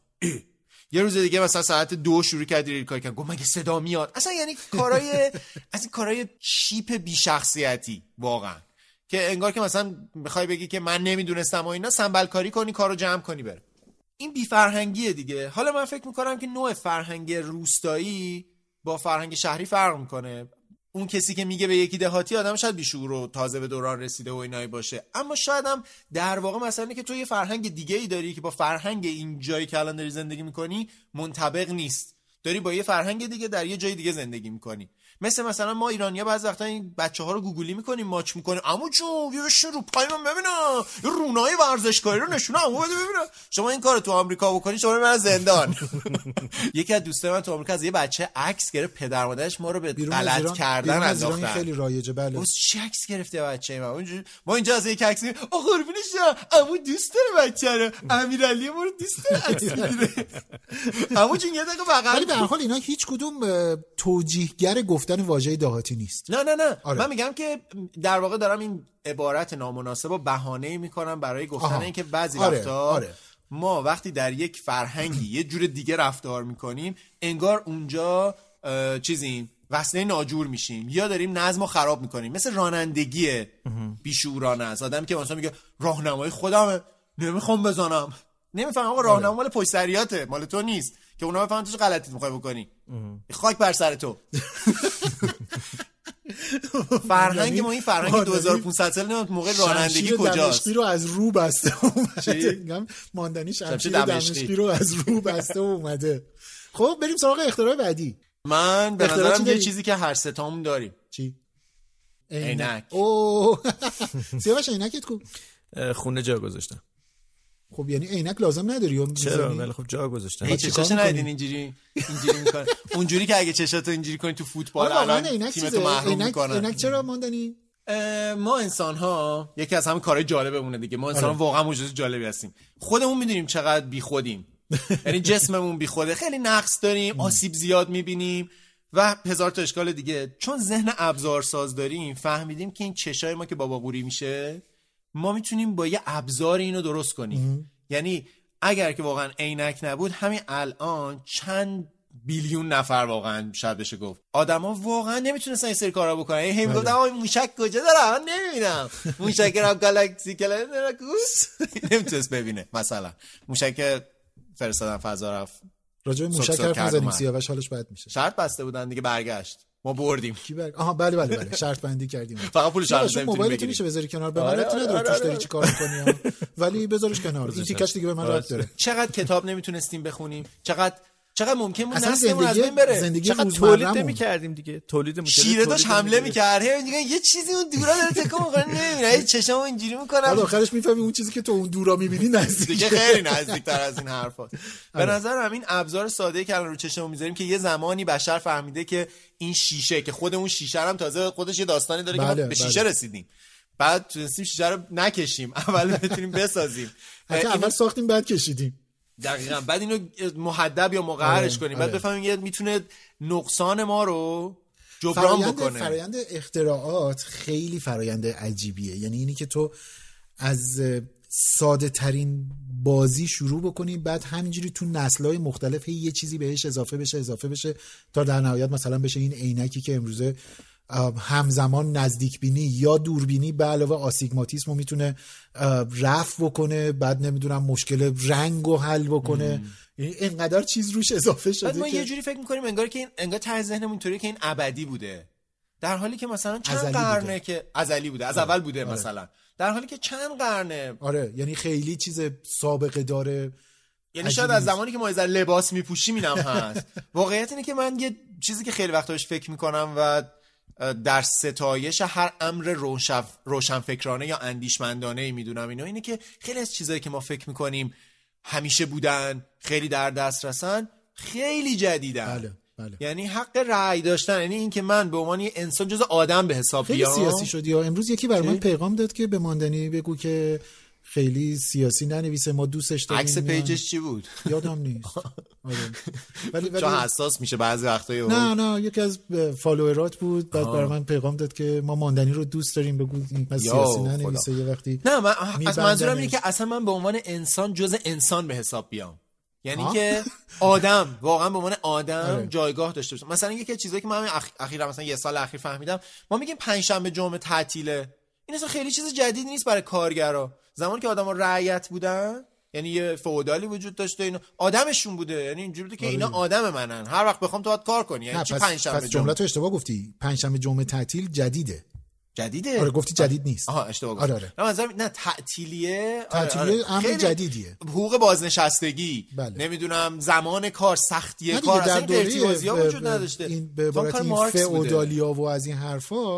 یه روز دیگه مثلا ساعت 2 شروع کرد ریل کار کردن، گفت مگه صدا میاد. اصلا یعنی کارهای از این کارهای چیپ بی شخصیتی واقعا، که انگار که مثلا میخوای بگی که من نمیدونستم و اینا، سنبل کاری کنی کارو جمع کنی بره. این بی فرهنگیه دیگه. حالا من فکر میکنم که نوع فرهنگ روستایی با فرهنگ شهری فرق میکنه. اون کسی که میگه به یکی دهاتی آدم شاید بیشعور و تازه به دوران رسیده و اینایی باشه، اما شاید هم در واقع مثلا که تو یه فرهنگ دیگه ای داری که با فرهنگ این جایی که الان داری زندگی میکنی منطبق نیست، داری با یه فرهنگ دیگه در یه جای دیگه زندگی میکنی. مثلا ما ایرانی‌ها بعضی وقتا این بچه‌ها رو گوگلی میکنیم، ماچ میکنیم، عمو جون بیا بشین رو پای من ببینم یه رونای ورزشکاری رو نشونه عمو بده ببینم. شما این کارو تو آمریکا بکنی شما من زندان. یکی از دوستای من تو آمریکا از یه بچه عکس گرفت، پدر مادرش ما رو به غلط کردن انداختن. خیلی رایجه. بله اون چه عکس گرفته بچه من. ما اینجا از یک عکس قربونش عمو دوست داره بچه رو، امیرعلی ما رو دوست داره عکس میگیره. عمو جون یه دقیقه بغل. ولی به هر حال اینا هیچ کدوم توجیهگر گفتن واژه دهاتی نیست. نه آره. من میگم که در واقع دارم این عبارت نامناسب و بهانه‌ای میکنم برای گفتن این که بعضی وقتا ما وقتی در یک فرهنگی یه جور دیگه رفتار میکنیم انگار اونجا چیزیم وسیله ناجور میشیم یا داریم نظمو خراب میکنیم. مثل رانندگی بیشعورانه است. آدم که مثلا میگه راهنمایی خودمه نمیخوام بزنم، نمیفهم آقا راهنمایی مال پشت سریاته، مال تو نیست که اونا بفهمن تو غلطی میخوای بکنی. خاک بر سر تو. فرهنگ ما این فرهنگ 2500 سال نمیدونم موقع رانندگی کجاست. دمشقی رو از رو بسته اومده. میگم ماندنی شمشیر دمشقی رو از رو بسته اومده. خب بریم سراغ اختراع بعدی. من به نظرم یه چیزی که هر سه تامون داریم. چی؟ عینک. اوه سیاوش عینکت کو؟ خونه جا گذاشتم. خب یعنی عینک لازم نداری؟ چرا؟ ولی خب جا گذاشتم. هیچ چشاشو ندیدین اینجوری میکنه. اونجوری که اگه چشاتو اینجوری کنی تو فوتبال الان تیمتو محروم میکنن. عینک چرا ماندنی؟ ما انسان ها یکی از همین کارهای جالبمونه دیگه. ما انسان ها واقعا موجود جالبی هستیم. خودمون میدونیم چقدر بیخودیم. یعنی جسممون بیخوده، خیلی نقص داریم، آسیب زیاد میبینیم و هزار تا اشکال دیگه. چون ذهن ابزارساز داریم فهمیدیم که این چشای ما که بابا قوری میشه ما میتونیم با یه ابزار اینو درست کنیم. یعنی اگر که واقعا عینک نبود همین الان چند بیلیون نفر واقعا شاید بشه گفت آدما واقعا نمیتونستن این سری کارا بکنن. هی میگفتن آقا موشک کجا داره من نمیبینم، موشک راب گالاکسی کلاکوس نمیتونست ببینه. مثلا موشک فرستادن فضا رفت. راجع به موشک حرف نزنیم سیاوش حالش بد میشه. شرط بسته بودن دیگه برگشت ما بردیم. کی آها بله شرط بندی کردیم. فقط پول شرط نمیتونی موبایلت میشه بذاری کنار. به من ربطی نداره توش داری چیکار می‌کنی ولی بذارش کنار. این تیکش دیگه به من ربط داره. چقدر کتاب نمیتونستیم بخونیم، چقدر ممکن بود نسلمون از بین بره. چقدر تولید نمی‌کردیم دیگه. تولیدمون شیره داشت حمله می‌کرد. هی میگه یه چیزی اون دورا داره تکون می‌خوره نمی‌بینه. چشامو اینجوری می‌کنم. بعد آخرش می‌فهمی اون چیزی که تو اون دورا می‌بینی نزدیکه. دیگه خیلی نزدیک‌تر از این حرفات. به نظر همین ابزار ساده‌ای که الان رو چشممون می‌ذاریم که یه زمانی بشر فهمیده که این شیشه که خود اون شیشه هم تازه خودش یه داستانی داره که ما به شیشه رسیدیم. بعد تونستیم شیشه رو نکشیم. اول بتونیم بسازیم. اول ساختیم بعد کشیدیم. دقیقاً. بعد اینو محدب یا مقعرش کنیم. بعد بفهمیم یه میتونه نقصان ما رو جبران بکنه. فرآیند اختراعات خیلی فرآیند عجیبیه. یعنی اینی که تو از ساده ترین بازی شروع بکنی بعد همینجوری تو نسل‌های مختلف یه چیزی بهش اضافه بشه تا در نهایت مثلا بشه این عینکی که امروزه همزمان نزدیک بینی یا دوربینی به علاوه آستیگماتیسم رو میتونه رفع بکنه، بعد نمیدونم مشکل رنگ رو حل بکنه. یعنی اینقدر چیز روش اضافه شده بعد ما یه جوری فکر میکنیم انگار ته ذهنمون اینطوریه که این ابدی بوده، در حالی که مثلا چند قرنه که ازلی بوده، از اول بوده. مثلا در حالی که چند قرنه. آره یعنی خیلی چیز سابقه داره، یعنی شاید از زمانی که ما از لباس میپوشیم اینم هست. واقعیت اینه که من یه چیزی که خیلی وقتا بهش فکر میکنم و در ستایش هر امر روشنفکرانه یا اندیشمندانه میدونم اینه که خیلی از چیزایی که ما فکر میکنیم همیشه بودن، خیلی در دست رسن، خیلی جدیدن. بله. یعنی حق رأی داشتن، یعنی این که من به عنوان انسان جز آدم به حساب بیام. خیلی سیاسی شدی. امروز یکی برای من پیغام داد که به ماندنی بگو که خیلی سیاسی ننویسه، ما دوستش داریم. عکس پیجش چی بود؟ یادم نیست. ولی چون حساس میشه بعضی وقتا. نه یکی از فالوورات بود، بعد برای من پیغام داد که ما ماندنی رو دوست داریم، بگو این سیاسی ننویسه یه وقتی. نه من از منظورم اینه که اصلا من به عنوان انسان جز انسان به حساب بیام. یعنی که آدم واقعا به عنوان آدم جایگاه داشته باشه. مثلا یکی از چیزایی که من اخیرا مثلا یه سال اخیر فهمیدم، ما میگیم پنجشنبه جمعه تعطیله. این اصلا خیلی چیز جدید نیست برای کارگرا. زمانی که آدما رعیت بودن، یعنی یه فئودالی وجود داشته، اینا آدمشون بوده، یعنی اینجوری بوده که اینا آدم منن، هر وقت بخوام تو باید کار کنی. یعنی چی پنجشنبه پس جمله تو اشتباه گفتی. پنجشنبه جمعه تعطیل جدیده. آره گفتی جدید نیست. اشتباه گفتم. آره. نه تعطیلیه. امر جدیدیه. حقوق بازنشستگی. نمیدونم زمان کار، سختی کار، اصلا ارتباطی‌ها وجود نداشته. این به عبارت این فئودالیا و از این حرفا،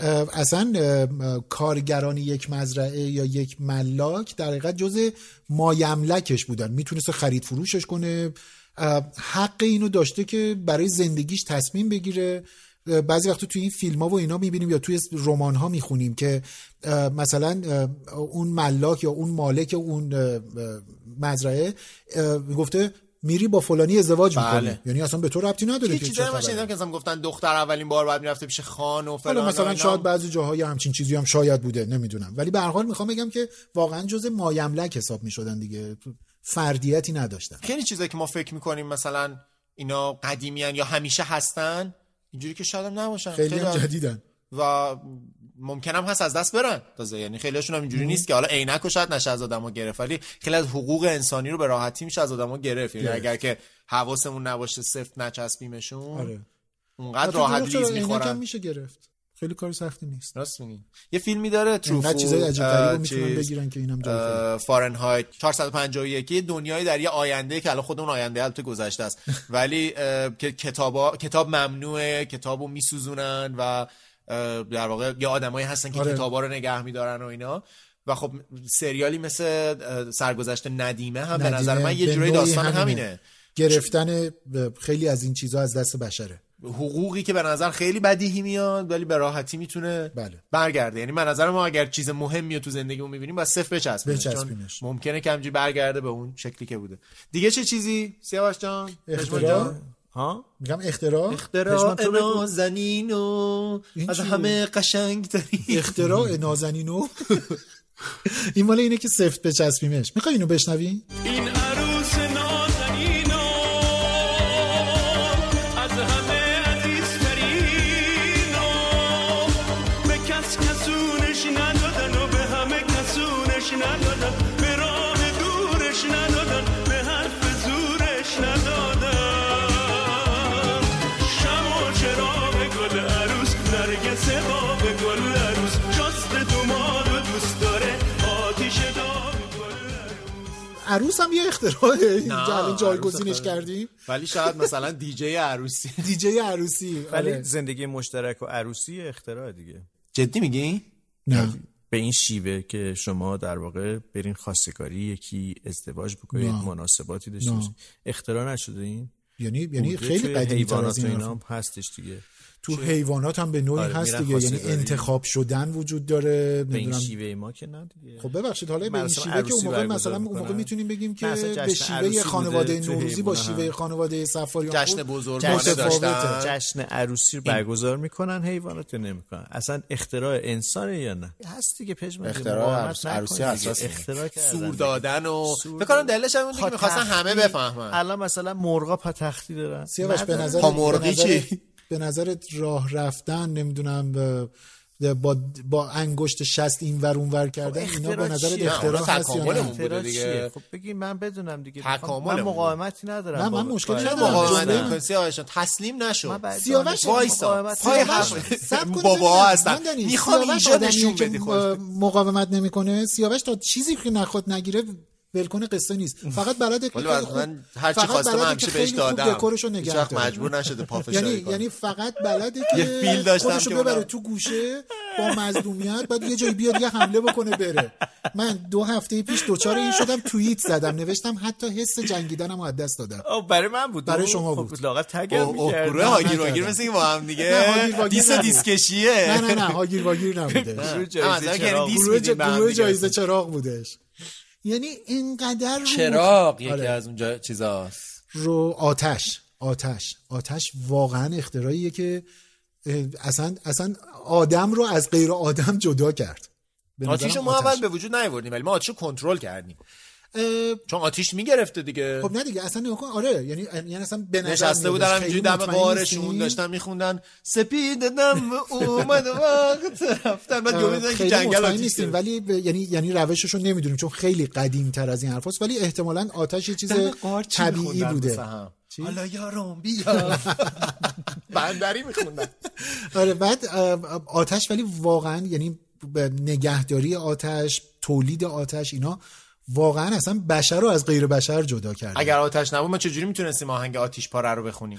اصلا کارگران یک مزرعه یا یک ملاک در حقیقت جزء مایملکش بودن، میتونست خرید فروشش کنه، حق اینو داشته که برای زندگیش تصمیم بگیره. بعضی وقتا توی این فیلم ها و اینا میبینیم یا توی رمان ها میخونیم که مثلا اون ملاک یا اون مالک اون مزرعه گفته میری با فلانی ازدواج میکنی. یعنی اصلا به تو ربطی نداره که چه خبره. که گفتن دختر اولین بار بعد میرفته پیش خان و فلان. مثلا شاید بعضی جاهای همچین چیزی هم شاید بوده، نمیدونم، ولی به هر حال میخوام بگم که واقعا جزء مایملک حساب میشدن دیگه، فردیتی نداشتن. خیلی چیزایی که ما فکر میکنیم مثلا اینا قدیمیان یا همیشه هستن، اینجوری که شاید هم نباشن، خیلی هم جدیدن و ممکنم هست از دست برن تازه. یعنی خیلی هاشون هم اینجوری نیست که حالا عینکو شاید نشه از آدمو گرفت، ولی خیلی از حقوق انسانی رو به راحتی میشه از آدمو گرفت. یعنی اگر که حواسمون نباشه، سفت نچسبیمشون، اونقدر راحت لیز میخورن. میشه گرفت. خیلی کار سختی نیست. راست میگی. یه فیلمی داره تروفو، نه چیزای عجیب غریبو میتونن بگیرن که اینم جای فارنهایت 451، یه دنیایی در یه آینده که الان خود اون آینده البته گذشته است، ولی که کتاب ممنوعه، کتابو میسوزونن و در واقع یه آدمایی هستن که کتابا رو نگه میدارن و اینا. و خب سریالی مثل سرگذشت ندیمه هم به نظر من یه جوری داستان همینه، گرفتن خیلی از این چیزها از دست بشره، حقوقی که به نظر خیلی بدیهی میاد ولی به راحتی میتونه برگرده. یعنی من نظر ما اگر چیز مهمی رو تو زندگیمون میبینیم باید صفر بچسبونش، ممکنه که همینجوری برگرده به اون شکلی که بوده. دیگه چه چیزی سیاوش جان؟ اختراع؟ میگم اختراع نازنینو از همه قشنگترین اختراع نازنینو. این مال اینه که سفت بچسبیمش. میخوای اینو بشنوی؟ این عروس نازنینو از همه عزیزترینو، به کس کسونش ندادن و به همه کسونش ندادن، به راه دورش ندادن، به حرف زورش ندادن. شمع و چراغ گل عروس، نرگس باب گل عروس، جست دوماد و دوست داره آتیش داغ گل عروس هم یه اختراعه. اینجا الان جایگزینش کردیم، ولی شاید مثلا دیجی عروسی دیجی عروسی. ولی زندگی مشترک و عروسی اختراع دیگه. جدی میگی؟ نه به این شیوه که شما در واقع برین خواستگاری یکی ازدواج بکنید، مناسباتی داشته باشید، اختراع نشده این؟ یعنی خیلی قدیمی تر از این هم هستش دیگه. تو حیوانات هم به نوعی هست دیگه، یعنی انتخاب شدن وجود داره. به این شیوه ما که نه دیگه. خب ببخشید، حالا به این شیوه که اون موقع مثلا اون موقع میتونیم بگیم که به شیوه خانواده نوروزی با شیوه خانواده صفاریان جشن بزرگانه داشتن، جشن عروسی رو برگزار میکنن، حیوانات نمیکنن. اصلا اختراع انسانه یا نه؟ هست دیگه پژمان. اختراع عروسی اساس اختراع سور دادن و فکر کنم دلش هم بود که می‌خواستن همه بفهمن. الان مثلا مرغا پتختی دارن. سیاوش به نظر مرغی چی؟ به نظرت راه رفتن، نمیدونم با انگشت شست این ور اون ور کردن، اینا به نظر اختراع هست یا نه؟ دیگه خب بگی من بدونم دیگه. تکامل من مقاومتی ندارم. نه من مشکلی ندارم. مقاومت سیاوشان تسلیم نشو. سیاوش وایسا پای حرف باباها هستن میخوام اینجا نشون بدی خودت. مقاومت نمیکنه سیاوش تا چیزی که نخواد نگیره ولکنه قصه نیست. فقط بلده که من هر چی خواستم همیشه بهش دادم. دکورشو نگه داره. مجبور نشده پافشاری کنه. یعنی فقط بلده که یه فیل داشتم خودشو ببره تو گوشه با مظلومیت، بعد یه جایی بیاد یه حمله بکنه بره. من 2 هفته پیش دوچار این شدم، توییت زدم نوشتم حتی حس جنگیدنمو از دست دادم. برای من بود، برای شما بود. لاغت تگم می‌کرد. گروه هاگیر واگیر مثل این با هم دیگه دیسکشیه. نه هاگیر واگیر نبوده. گروه جایزه چراغ بودش. یعنی اینقدر چراغ یکی از اون چیزاست. رو آتش واقعا اختراعیه که اصلا آدم رو از غیر آدم جدا کرد. آتیشو ما اول به وجود نیاوردیم ولی ما آتیشو کنترل کردیم. چون آتیش میگرفته دیگه. خب نه دیگه اصلا نکن. آره یعنی اصلا به نظر نشسته بودن همینجوری دم غارشون داشتن میخوندن سپید دم اومد وقت رفتن، بعد جوری که جنگل آتیش نیستیم ولی یعنی روششو نمیدونیم چون خیلی قدیم تر از این حرفاست، ولی احتمالاً آتش یه چیز طبیعی بوده. حالا یارم بیا بندری میخوندن. آره بعد آتش ولی واقعا یعنی نگهداری آتش، تولید آتش، اینا واقعا اصلا بشر رو از غیر بشر جدا کرده. اگر آتش نبود ما چجوری میتونستیم آهنگ آتش پاره رو بخونیم؟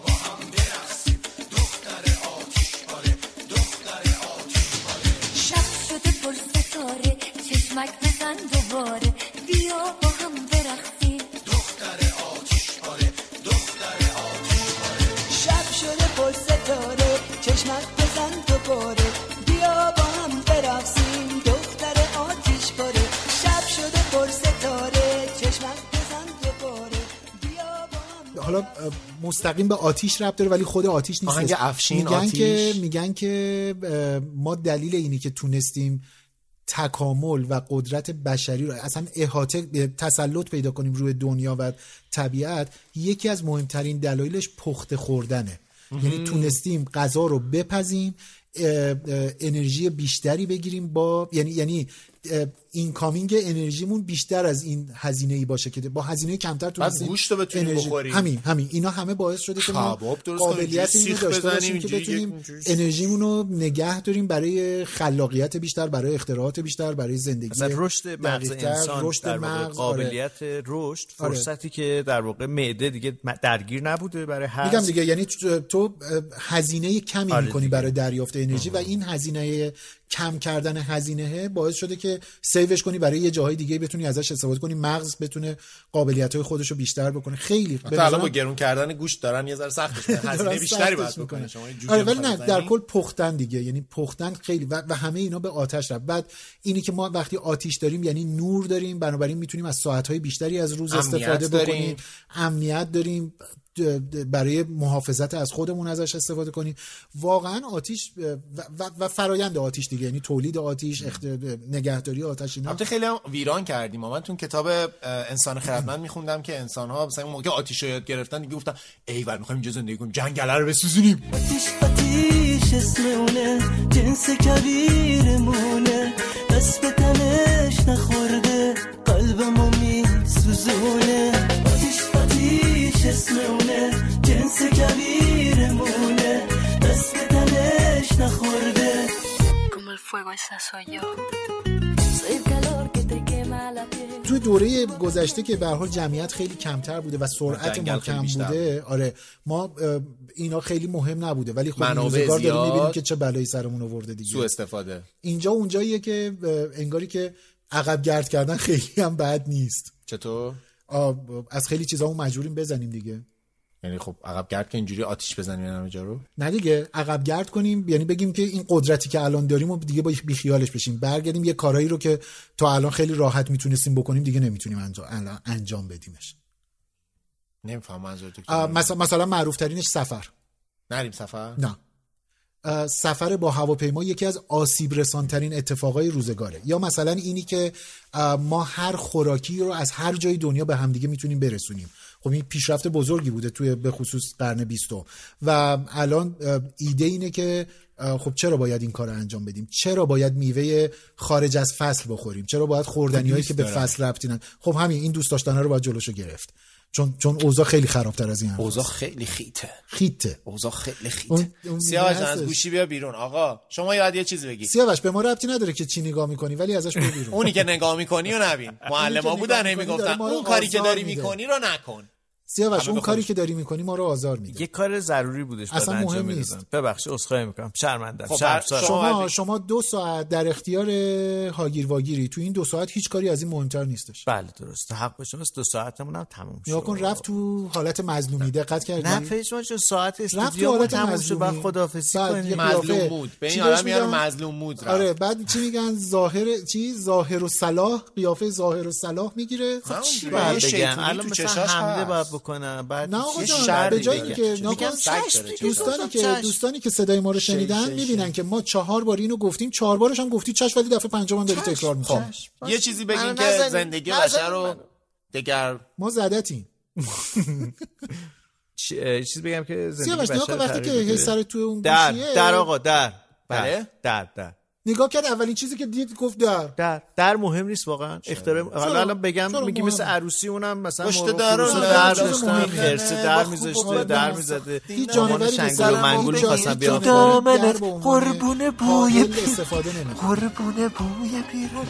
شب شده پر ستاره چشمک بزن دوباره بیا با هم برقصیم دختر آتش پاره دختر آتش پاره شب شده پر ستاره چشمک بزن دوباره بیا با هم برقصیم دختر آتش پاره شب شده پر ستاره چشمک بزن دوباره بیا با هم. حالا مستقیم به آتیش ربط داره ولی خود آتیش نیست. آهنگ افشین میگن که ما دلیل اینی که تونستیم تکامل و قدرت بشری رو اصلا تسلط پیدا کنیم روی دنیا و طبیعت، یکی از مهمترین دلایلش پخته خوردنه. یعنی تونستیم غذا رو بپزیم، انرژی بیشتری بگیریم با یعنی اینکامینگ انرژیمون بیشتر از این هزینه‌ای باشه که با هزینه کمتر تونستیم گوشت رو بتونیم بخوریم. همین اینا همه باعث شده که ما قابلیت اینو داشته باشیم که بتونیم انرژیمون رو نگه داریم برای خلاقیت بیشتر، برای اختراعات بیشتر، برای زندگی مثلا رشد مغز انسان، رشد مغز، قابلیت رشد، فرصتی که در واقع معده دیگه درگیر نبوده برای هضم. میگم دیگه یعنی تو هزینه کمی می‌کنی برای دریافت انرژی و این هزینه کم کردن هزینه باعث شده که سیوش کنی برای یه جاهای دیگه بتونی ازش استفاده کنی، مغز بتونه قابلیت‌های خودش رو بیشتر بکنه. خیلی الان با گرون کردن گوشت دارن یه ذره سختش می‌کنه، هزینه بیشتری باید بکنه شما. آره ولی نه در کل پختن دیگه، یعنی پختن خیلی و همه اینا به آتش رفت. بعد اینی که ما وقتی آتش داریم یعنی نور داریم، بنابراین میتونیم از ساعت‌های بیشتری از روز استفاده بکنیم، امنیت داریم، برای محافظت از خودمون ازش استفاده کنیم. واقعا آتش و فرایند آتش دیگه، یعنی تولید آتش، نگهداری آتش، اینا البته خیلی هم ویران کردیم. من تو کتاب انسان خردمند میخوندم که انسان‌ها مثلا اون موقع آتش رو یاد گرفتن دیگه گفتن ایول می‌خوایم اینجا زندگی کنیم، جنگله رو بسوزونیم. آتش اسم اونه، جنس کبیرمونه، دست به تنش نخورده، قلبمو میسوزونه. آتش اسمونه، جنس کبیرمونه، دست به تنش نخورده. Como el fuego esa soy yo. توی دوره گذشته که به هر حال جمعیت خیلی کمتر بوده و سرعت ما کم بوده، آره ما اینا خیلی مهم نبوده، ولی خب این روزگار داریم می‌بینیم که چه بلایی سرمون آورده دیگه. سوء استفاده. اینجا اونجاییه که انگاری که عقب گرد کردن خیلی هم بد نیست. چطور؟ از خیلی چیزامون مجبوریم بزنیم دیگه. یعنی خب عقب گرد که اینجوری آتیش بزنیم همه جا رو؟ نه دیگه عقب گرد کنیم، یعنی بگیم که این قدرتی که الان داریم و دیگه با بیخیالش بشیم، برگردیم یه کارایی رو که تا الان خیلی راحت میتونستیم بکنیم دیگه نمیتونیم انجام بدیمش. نمیفهم منظورت. مثلا معروف ترینش سفر. نریم سفر؟ نه. سفر با هواپیما یکی از آسیب رسانترین اتفاقای روزگاره. یا مثلا اینی که ما هر خوراکی رو از هر جای دنیا به همدیگه میتونیم برسونیم. خب این پیشرفت بزرگی بوده توی به خصوص قرن 20 و الان ایده اینه که خب چرا باید این کار انجام بدیم؟ چرا باید میوه خارج از فصل بخوریم؟ چرا باید خوردنیایی که به فصل ربطی ندارن؟ خب همین این دوست داشتن‌ها رو باید جلوشو گرفت. چون اوضاع خیلی خرابتر از این هست. اوضاع خیلی خیته. اوضاع خیلی خیته. سیاوش از گوشی بیا بیرون. آقا شما یاد یه چیزی بگی. سیاوش به ما ربطی نداره که چی نگاه می‌کنی ولی ازش بیا بیرون. اونی که نگاه می‌کنی رو نبین. معلما بودن میگفتن اون کاری که داری می‌کنی رو نکن. سیاوش اون کاری که داری میکنی ما رو آزار میده. یه کار ضروری بودش اصلا مهم نیست. ببخشید عذرخواهی میکنم شرمندم. شما 2 ساعت در اختیار هاگیر واگیری، تو این 2 ساعت هیچ کاری از این مهمتر نیستش. بله درسته، حق به شماست. 2 ساعتمون هم تموم شد. یا کن رفت تو حالت مظلومی. دقت کردی؟ نه پیشمان چون ساعت استودیو تموم شد بعد خداحافظی کنیم. مظلوم بود. به این آدم میگن مظلوم بود. آره بعد چی میگن؟ ظاهر و صلاح، قیافه ظاهر و صلاح میگیره. چی باید بگم؟ الان مثلا حمله باید بکنن بعد به جایی که دوستانی که صدای ما رو شنیدن میبینن که ما 4 بار اینو گفتیم، 4 بارش هم گفتی چش، ولی دفعه پنجم داری تکرار می‌کنی. یه چیزی بگین که زندگی بشر رو دیگر ما زدتیم. چیزی بگم که زندگی بشر وقتی که سر تو اون گوشیه در آقا در بله در نگاه کرد اولین چیزی که دید گفت در مهم نیست واقعا. اختراع حالا بگم میگی مثل عروسی اونم مثلا پشت در داشتن خرسه در میذاشته در میزده هیچ جانوری شنگول و منگول خواستن بیان قربون بوی استفاده نمیکنه. قربون بوی پیران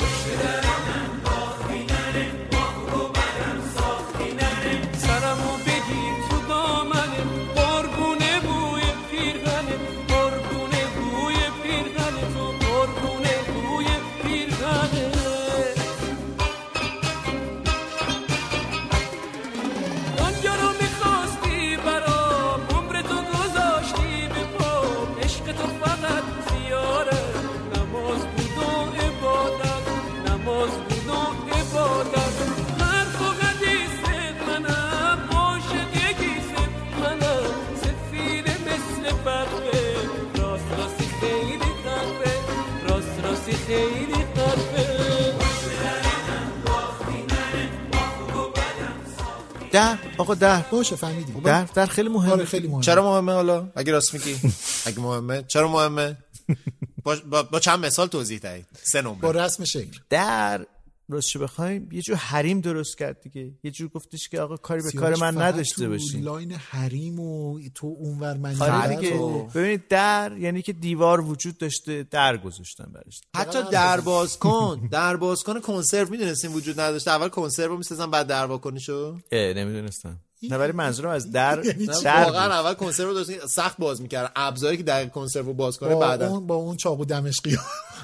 در آقا در باشه فهمیدی. در خیلی مهمه. خیلی مهمه. چرا مهمه حالا؟ اگه راست میگی اگه مهمه چرا مهمه؟ با چند مثال توضیح دهید. 3 نمره با رسم شکل. در راستش بخوایم یه جور حریم درست کرد دیگه. یه جور گفتش که آقا کاری به کار من نداشته باشین. لاین حریم و تو اونور من ببینید در یعنی که دیوار وجود داشته در گذاشتن برش. حتی در بازکن کنسرو میدونستین وجود نداشته. اول کنسرو رو میسازن بعد در واکنشو نمیدونستم. نه ولی منظورم از در واقعا اول کنسرو رو داشتین سخت باز میکردن. ابزاری که در کنسرو رو باز کنه بعدا با اون چاقو دمشقی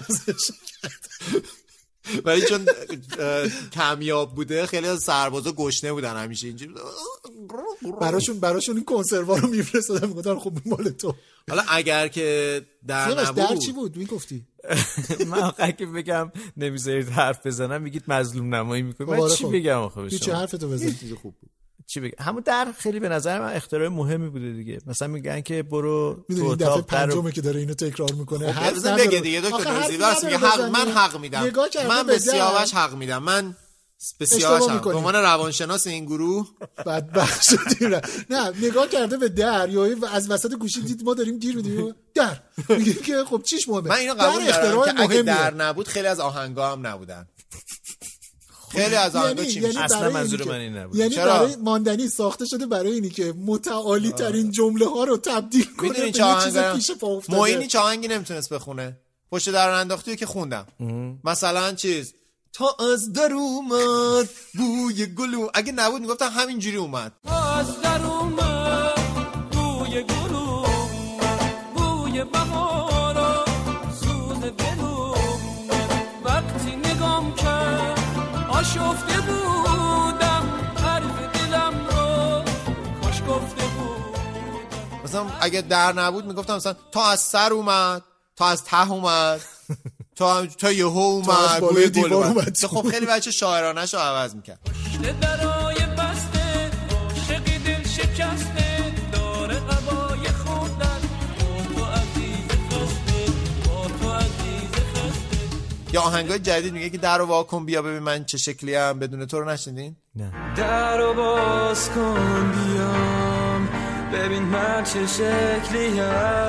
ولی چون کمیاب بوده خیلی از سربازا گشنه بودن همیشه اینجوری براشون این کنسروا رو میفرستادن میگفتن خب مال تو. حالا اگر که در نبود در چی بود میگفتی؟ من آخه که بگم نمیذارید حرف بزنم میگید مظلوم نمایی میکنی. من چی بگم آخه به شما؟ چه حرفتو بزن. چیز خوب بود. چی بگم؟ همون در خیلی به نظر من اختراع مهمی بوده دیگه. مثلا میگن که برو تو اتاق پنجمه که داره اینو تکرار میکنه. حرف بگه دیگه دکتر نوزی راست میگه. من حق میدم. من به سیاوش حق میدم. من به سیاوش به عنوان روانشناس این گروه بدبخت شدیم. نه نگاه کرده به در یا از وسط گوشی دید ما داریم گیر میدیم در میگه که خب چیش مهمه. من اینو قبول دارم که اگه در نبود خیلی از آهنگا هم نبودن. خیلی از آهنگا چی میشه؟ اصلا منظور من این نبود. یعنی برای ماندنی ساخته شده برای اینی که متعالی ترین جمله ها رو تبدیل کنه به یه چیز پیش پا افتاده. معینی چه آهنگی نمیتونست بخونه. پشت در انداختی که خوندم. مثلا چیز تا از در اومد بوی گلو. اگه نبود میگفتم همینجوری اومد. از در اومد بوی گلو بوی بهارا سوز دلو وقتی نگام کرد آشفته بودم حرف دلم رو خوش گفته بودم. مثلا اگه در نبود میگفتم مثلا تا از سر اومد تا از ته اومد تا یهو اومد بوی گل اومد. خب خیلی بچه شاعرانه‌شو عوض می‌کرد. درای بسته عاشقی دل شکسته داره قبای خوردن با تو عزیز خسته با تو عزیز خسته. یا آهنگای جدید میگه که در رو وا کن بیا ببین من چه شکلی ام، بدون تو رو نشنیدین؟ نه. در رو باز کن بیام ببین من چه شکلی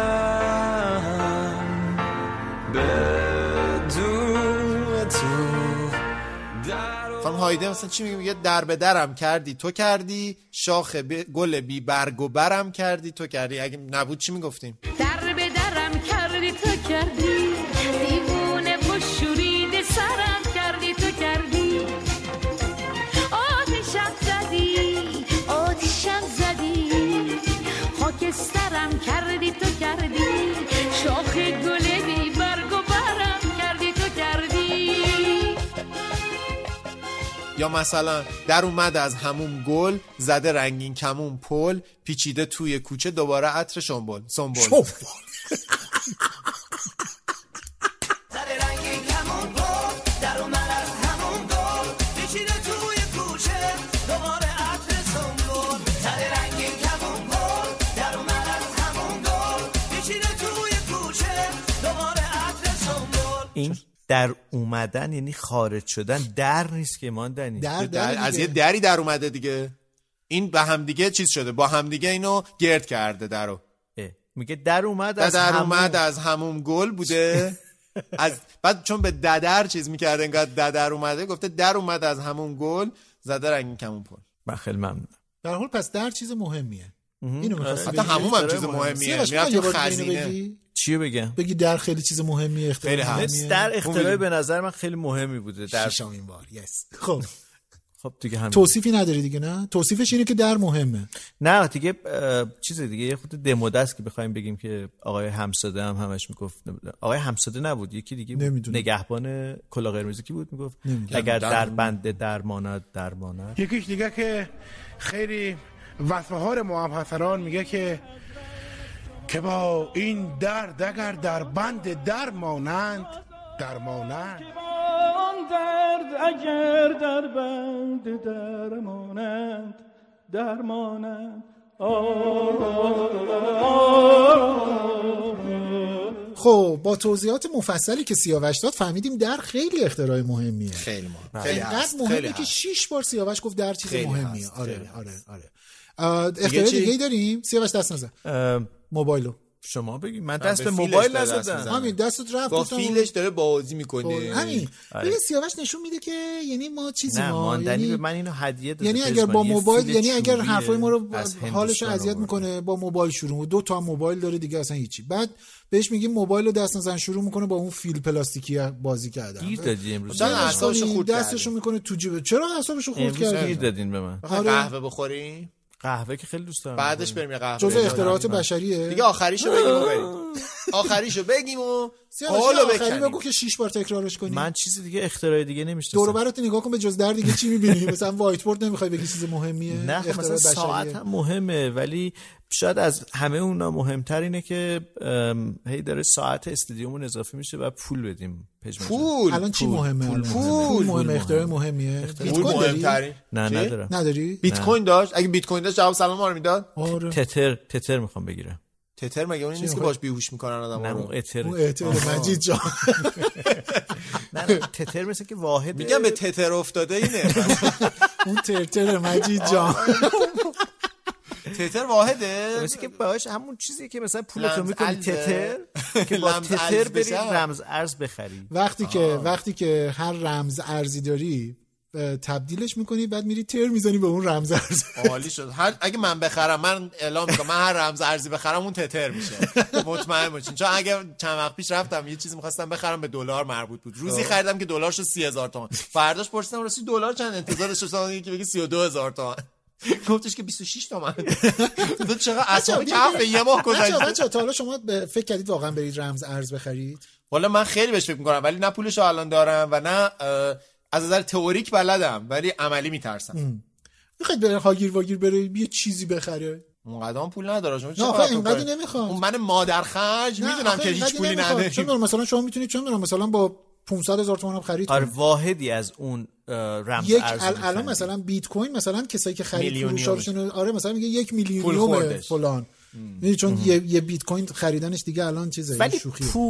ام بدون تو. خانم هایده مثلا چی میگه در به درم کردی تو کردی، شاخ گل بی برگ و برم کردی تو کردی. اگه نبود چی میگفتیم؟ در به درم کردی تو کردی، دیوونه و شورید سرم کردی تو کردی، آتشم زدی آتشم زدی، خاکسترم کردی تو کردی، شاخ گل بی برگ و برم کردی تو کردی. یا مثلا در اومد از همون گل، زده رنگین کمون پل، پیچیده توی کوچه دوباره عطر سنبل. این در اومدن یعنی خارج شدن، در نیست که ماندنی، در از یه دری در اومده دیگه. این به هم دیگه چیز شده، با هم دیگه اینو گرد کرده درو. میگه در اومد از همون گل بوده. از بعد چون به ددر چیز میکرده انقدر ددر اومده، گفته در اومد از همون گل، زده رنگین کمون پل. من خیلی ممنونم. در حال پس در چیز مهمیه. اینو می‌خواستم. حتی همون چیز مهمیه. میرفتیم خزینه. چیو بگم؟ بگی در خیلی چیز مهمیه، خیلی مهمیه. در اختراع به نظر من خیلی مهمی بوده. در شامین بار یس. خب دیگه همین. توصیفی نداری دیگه؟ نه توصیفش اینه که در مهمه. نه دیگه چیز دیگه یه خود دموده است که بخوایم بگیم که آقای همساده هم همش میگفت. آقای همساده نبود، یکی دیگه بود. نگهبان کلاه قرمزی کی بود میگفت اگر در بند درماند. یکیش دیگه که خیلی وصفه‌ها محمدحسن میگه که با این درد اگر در بند درمانند درد اگر در بند درمانند. خب با توضیحات مفصلی که سیاوش داد فهمیدیم در خیلی اختراع مهمیه. خیلی مهم. اینقدر مهمه که 6 بار سیاوش گفت در چیز مهمیه. آره. اختراع دیگه داریم؟ سیاوش دست نزن. موبایلو شما بگید. من دست به موبایل نزدم. همین دستت رفت با فیلش داره بازی میکنه. همین ببین سیاوش نشون میده که یعنی ما چیزی ما یعنی به من اینو هدیه داده. یعنی اگر با موبایل، یعنی اگر حرفای ما رو حالش اذیت میکنه با موبایل شروع، 2 تا موبایل داره دیگه اصلا هیچی. بعد بهش میگیم موبایل رو دست نزن، شروع میکنه با اون فیل پلاستیکی بازی کردن. گیر دادی امروز. اعصابشو خورد کرد. دستشو میکنه تو جیب. چرا اعصابشو خورد کردی؟ گیر دادین به من. قهوه بخوریم؟ قهوه که خیلی دوست دارم. بعدش بریم قهوه. جزء اختراعات بشریه. دیگه آخریشو بگیم و حالا بگو که 6 بار تکرارش کنی. من چیز دیگه اختراع دیگه نمیشناسم. دور و برات نگاه کن، به جز در دیگه چی می‌بینی؟ مثلا وایت بورد نمیخوای بگی چیز مهمیه؟ نه خب مثلا ساعت هم مهمه، ولی شاید از همه اونا مهمتر اینه که هی داره ساعت استادیومون اضافه میشه و پول بدیم. پول الان چی مهمه؟ پول مهمه. اختراع مهمیه. بیت کوین مهمتری؟ نه ندارم. نداری؟ بیت کوین داشت؟ اگه بیت کوین داشت جواب سلام ما رو میداد. تتر میخوام بگیرم. تتر مگه اون نیست که باش بیهوش میکنن آدمو؟ نه اون اتر مجید جان. نه تتر مثل که واحد میگم به تتر افتاده اینه. اون تتر مجید جان. تتر واحده مثل که باش همون چیزی که مثلا پولتو میکنی تتر که با تتر بری رمز ارز بخری. وقتی که هر رمز ارزی داری تبدیلش میکنی، بعد میری تر میزنی به اون رمز ارز. عالی شد. اگه من بخرم، من اعلام میکنم من هر رمز ارزی بخرم اون تتر میشه. مطمئن باشین. چون اگه چند وقت پیش رفتم یه چیزی می‌خواستم بخرم به دلار مربوط بود. روزی خریدم که دلارش شد 30000 تومان. فرداش پرسیدم راستی دلار چند؟ انتظارش داشتم که بگه 32000 تومان. گفتش که 26 تومن. تو چقدر اصلا کف یه ماه گذشته. بچا تا حالا شما فکر کردید واقعا برید رمز ارز بخرید؟ والا من خیلی بهش فکر می‌کنم، ولی نه پولشو الان دارم و نه از نظر تئوریک بلدم، ولی عملی میترسم. میخواید بره هاگیر واگیر بره یه چیزی بخره؟ اونقدر پول نداره. شما چه آخه اینقدر نمیخواد. من مادر خرج میدونم که هیچ پولی نداره. چون مثلا شما میتونید مثلا با 500,000 تومان هم خرید کنید. واحدی از اون رمز ارز. الان مثلا بیت کوین مثلا کسایی که خرید فروشاشون مثلا میگه 1 میلیون فلان. یعنی چون یه بیت کوین خریدنش دیگه الان چیزه ولی شوخیه. پول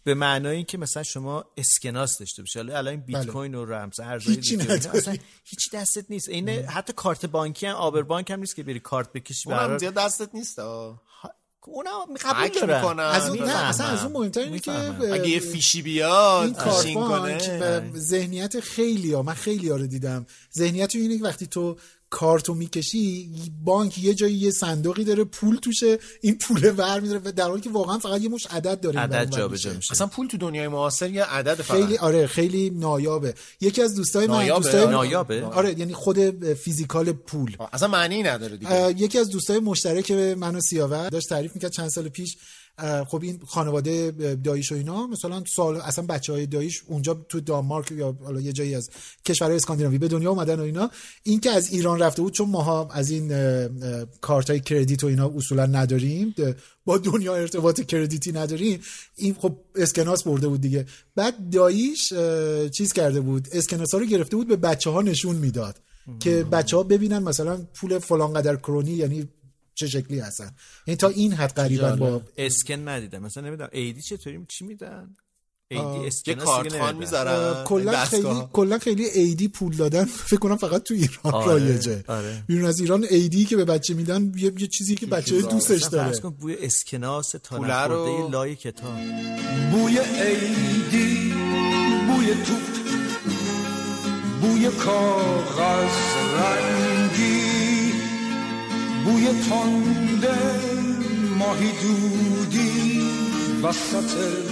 به معنای اینکه مثلا شما اسکناس داشته باشی. حالا الان بیت کوین و رمز ارزهای هیچی اصلا هیچ دستت نیست. این حتی کارت بانکی هم آبر بانک هم نیست که بری کارت بکشی. اونم زیاد دستت نیست. اونا قبول دارن. از اون نه اصلا از اون مهمتر اینه که اگه یه فیشی بیاد این کارت بانک ذهنیت خیلی‌ها، من خیلی‌ها رو دیدم، ذهنیت اینه که وقتی تو کارتو میکشی بانک یه جایی یه صندوقی داره پول توشه، این پوله برمی‌داره و در حالی که واقعا فقط یه مش عدد داره، عدد جابجا میشه. اصلا پول تو دنیای معاصر یه عدد فقط. خیلی آره خیلی نایابه. یکی از دوستای من نایابه آره یعنی خود فیزیکال پول اصلا معنی نداره دیگه. یکی از دوستای مشترک من و سیاوش داشت تعریف میکرد چند سال پیش. خب این خانواده داییش و اینا مثلا سال اصلا بچهای داییش اونجا تو دانمارک یا حالا یه جایی از کشورهای اسکاندیناوی به دنیا اومدن و اینا، این که از ایران رفته بود چون ماها از این کارتای کردیت و اینا اصولا نداریم، با دنیا ارتباط کردیتی نداریم، این خب اسکناس برده بود دیگه. بعد داییش چیز کرده بود، اسکناسا رو گرفته بود به بچه‌ها نشون میداد که بچه‌ها ببینن مثلا پول فلان قدر کرونی یعنی چه شکلی هستن. یعنی تا این حد قریبا با اسکن ندیدم. مثلا نمیدونم ایدی چطوری چی میدن؟ ایدی اسکن کارتخوان میذارن. کلا خیلی ایدی پول دادن فکر کنم فقط تو ایران رایجه. بیرون از ایران ایدی که به بچه میدن یه چیزی که بچه دوستش داره. فرض کن بوی اسکناس تا نخورده لای کتاب، بوی ایدی، بوی توپ، بوی کاغذ رنگی، بوی تنده ماهی دودی وسط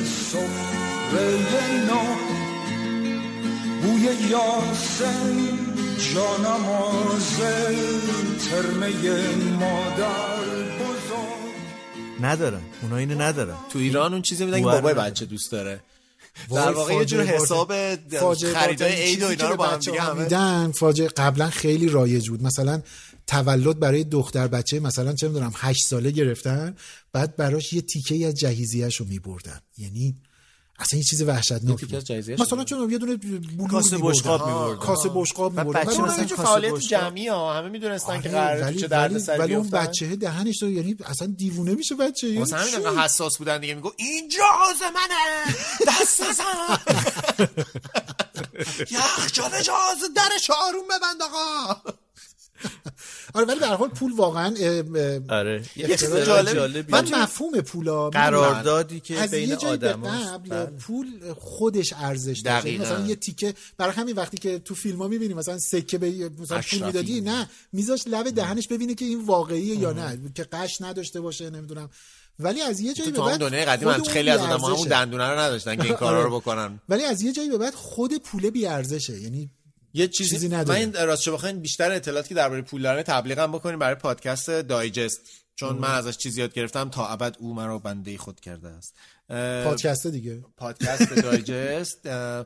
سفره نو، بوی یاسم جانمازه ترمه مادر بزرگ. ندارن اونا اینو ندارن. تو ایران اون چیزی میدن که بابای بچه دوست داره. در واقع یه جور حساب خریدای عید و اینا رو با هم دیگه همه فاجعه. قبلا خیلی رایج بود مثلا تولد برای دختر بچه مثلا چه میدونم 8 ساله گرفتن، بعد براش یه تیکه از جهیزیه‌شو میبردن. یعنی اصلا یه چیز وحشتناک بود. مثلا چون یه دونه کاسه بشقاب میبردن، کاسه بشقاب میبردن. بچه مثلا فعالیت جمعی همه میدونستن که قراره چه دردسری بیفتن، ولی اون بچه دهنش رو یعنی اصلا دیوونه میشه بچه. مثلا همین حساس بودن دیگه، میگه این جاز منه دست نزن یخچال جاز درش آروم ببند آقا. آره ولی به هر حال پول واقعا آره یه چیز جالبی. من مفهوم پولا قراردادی که بین آدم‌ها پول خودش ارزش داره. مثلا یه تیکه برای همین وقتی که تو فیلم‌ها می‌بینی مثلا سکه به مثلا پول میدادی، نه میذاش لب دهنش ببینه که این واقعیه یا نه، که قش نداشته باشه نمیدونم. ولی از یه جایی به بعد دنیای قدیم خیلی از آدم‌ها همون دندونه رو نداشتن که این کارا رو بکنن. ولی از یه جایی به بعد خود پول بی ارزشه. یعنی یه چیزی نداره. من راستش بخواید بیشتر اطلاعاتی که درباره پول دارن تبلیغم بکنیم برای پادکست دایجست، چون من ازش چیزی یاد گرفتم تا ابد او مرا بنده خود کرده است. پادکست دیگه، پادکست دایجست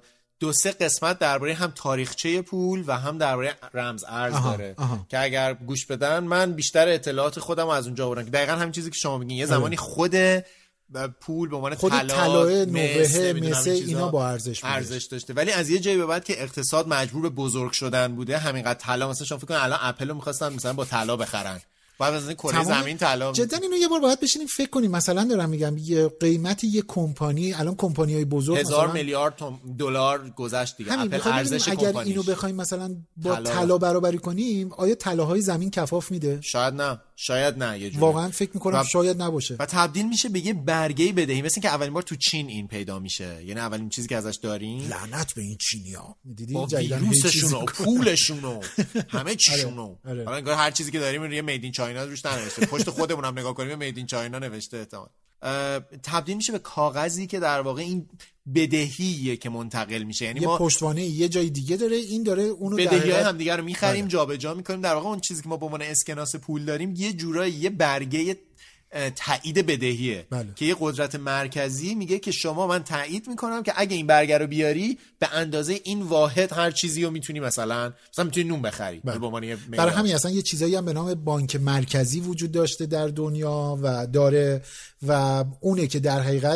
2-3 قسمت درباره هم تاریخچه پول و هم درباره رمز ارز داره که اگر گوش بدن من بیشتر اطلاعات خودم از اونجا آوردم که دقیقاً همین چیزی که شما میگین. یه زمانی خود پول به عنوان طلا، نقره، مس اینا با ارزش داشته، ولی از یه جایی به بعد که اقتصاد مجبور به بزرگ شدن بوده، همینقدر طلا مثلا شما فکر کنید الان اپل رو می‌خواستن مثلا با طلا بخرن، بعد از این کره زمین طلا. جدا اینو یه بار باید بشینیم فکر کنیم. مثلا دارم میگم یه قیمت یه کمپانی الان کمپانی‌های بزرگ 1000 میلیارد دلار گذشت دیگه اپل ارزش کمپانیش. اگر اینو بخوایم مثلا با طلا برابری کنیم، آیا طلاهای زمین کفاف میده؟ شاید نه یه جوری. واقعا فکر میکنم شاید نباشه. و تبدیل میشه به یه برگه بدهی، مثل اینکه اولین بار تو چین این پیدا میشه. یعنی اولین چیزی که ازش داریم، لعنت به این چینی‌ها، دیدی ویروسشون و پولشون و همه چیشون. حالا انگار هر چیزی که داریم یه میدین چاینا روش ننوشته، پشت خودمون هم نگاه کنیم میدین چاینا نوشته احتمال. تبدیل میشه به کاغذی که در واقع این بدهیه که منتقل میشه. یعنی ما پشتوانه یه جای دیگه داره، این داره اونو بدهی‌های هم دیگه رو می‌خریم جابجا می‌کنیم. در واقع اون چیزی که ما به عنوان اسکناس پول داریم یه جورایی یه برگه تایید بدهیه که یه قدرت مرکزی میگه که شما من تایید میکنم که اگه این برگه رو بیاری به اندازه این واحد هر چیزی رو میتونی مثلا میتونی نون بخری. برای همین اصلا یه چیزایی هم به نام بانک مرکزی وجود داشته در دنیا و داره، و اونه که در حقیقت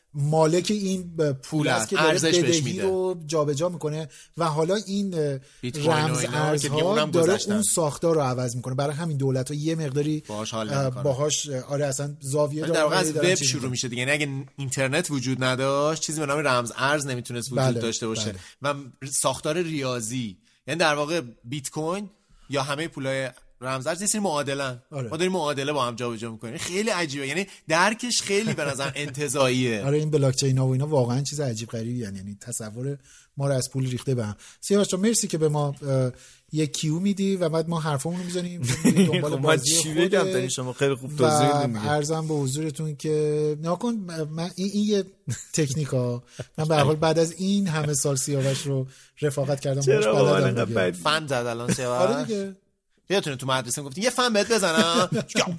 مالک این پول است که داره بدهی رو جابجا میکنه و حالا این رمز ارزها داره اون ساختار رو عوض میکنه. برای همین دولت‌ها یه مقداری باهاش آره اصلا زاویه در واقع از وب شروع میشه دیگه. یعنی اگه اینترنت وجود نداشت چیزی به نام رمز ارز نمیتونست وجود داشته باشه و ساختار ریاضی، یعنی در واقع بیت کوین یا همه پولای رمز ارز یه سری معادلن. ما داریم معادله با هم جابجا میکنیم. خیلی عجیبه، یعنی درکش خیلی به نظر انتزاعیه. آره این بلاک چین ها و اینا واقعا چیز عجیب غریبی ان، یعنی تصور ما رو از پول ریخته به هم. سیاوش جان مرسی که به ما یک کیو میدی و بعد ما حرفمون رو میزنیم دنبال بازی خودت. شما خیلی خوب توضیح دادید. عرضم به حضورتون که نکن من این یه تکنیکا من به هر حال بعد از این همه سال سیاوش رو رفاقت کردم باهاش بلدم. فن زد الان سیاوش. آره دیگه یادتونه تو مدرسه گفتین یه فن بهت بزنم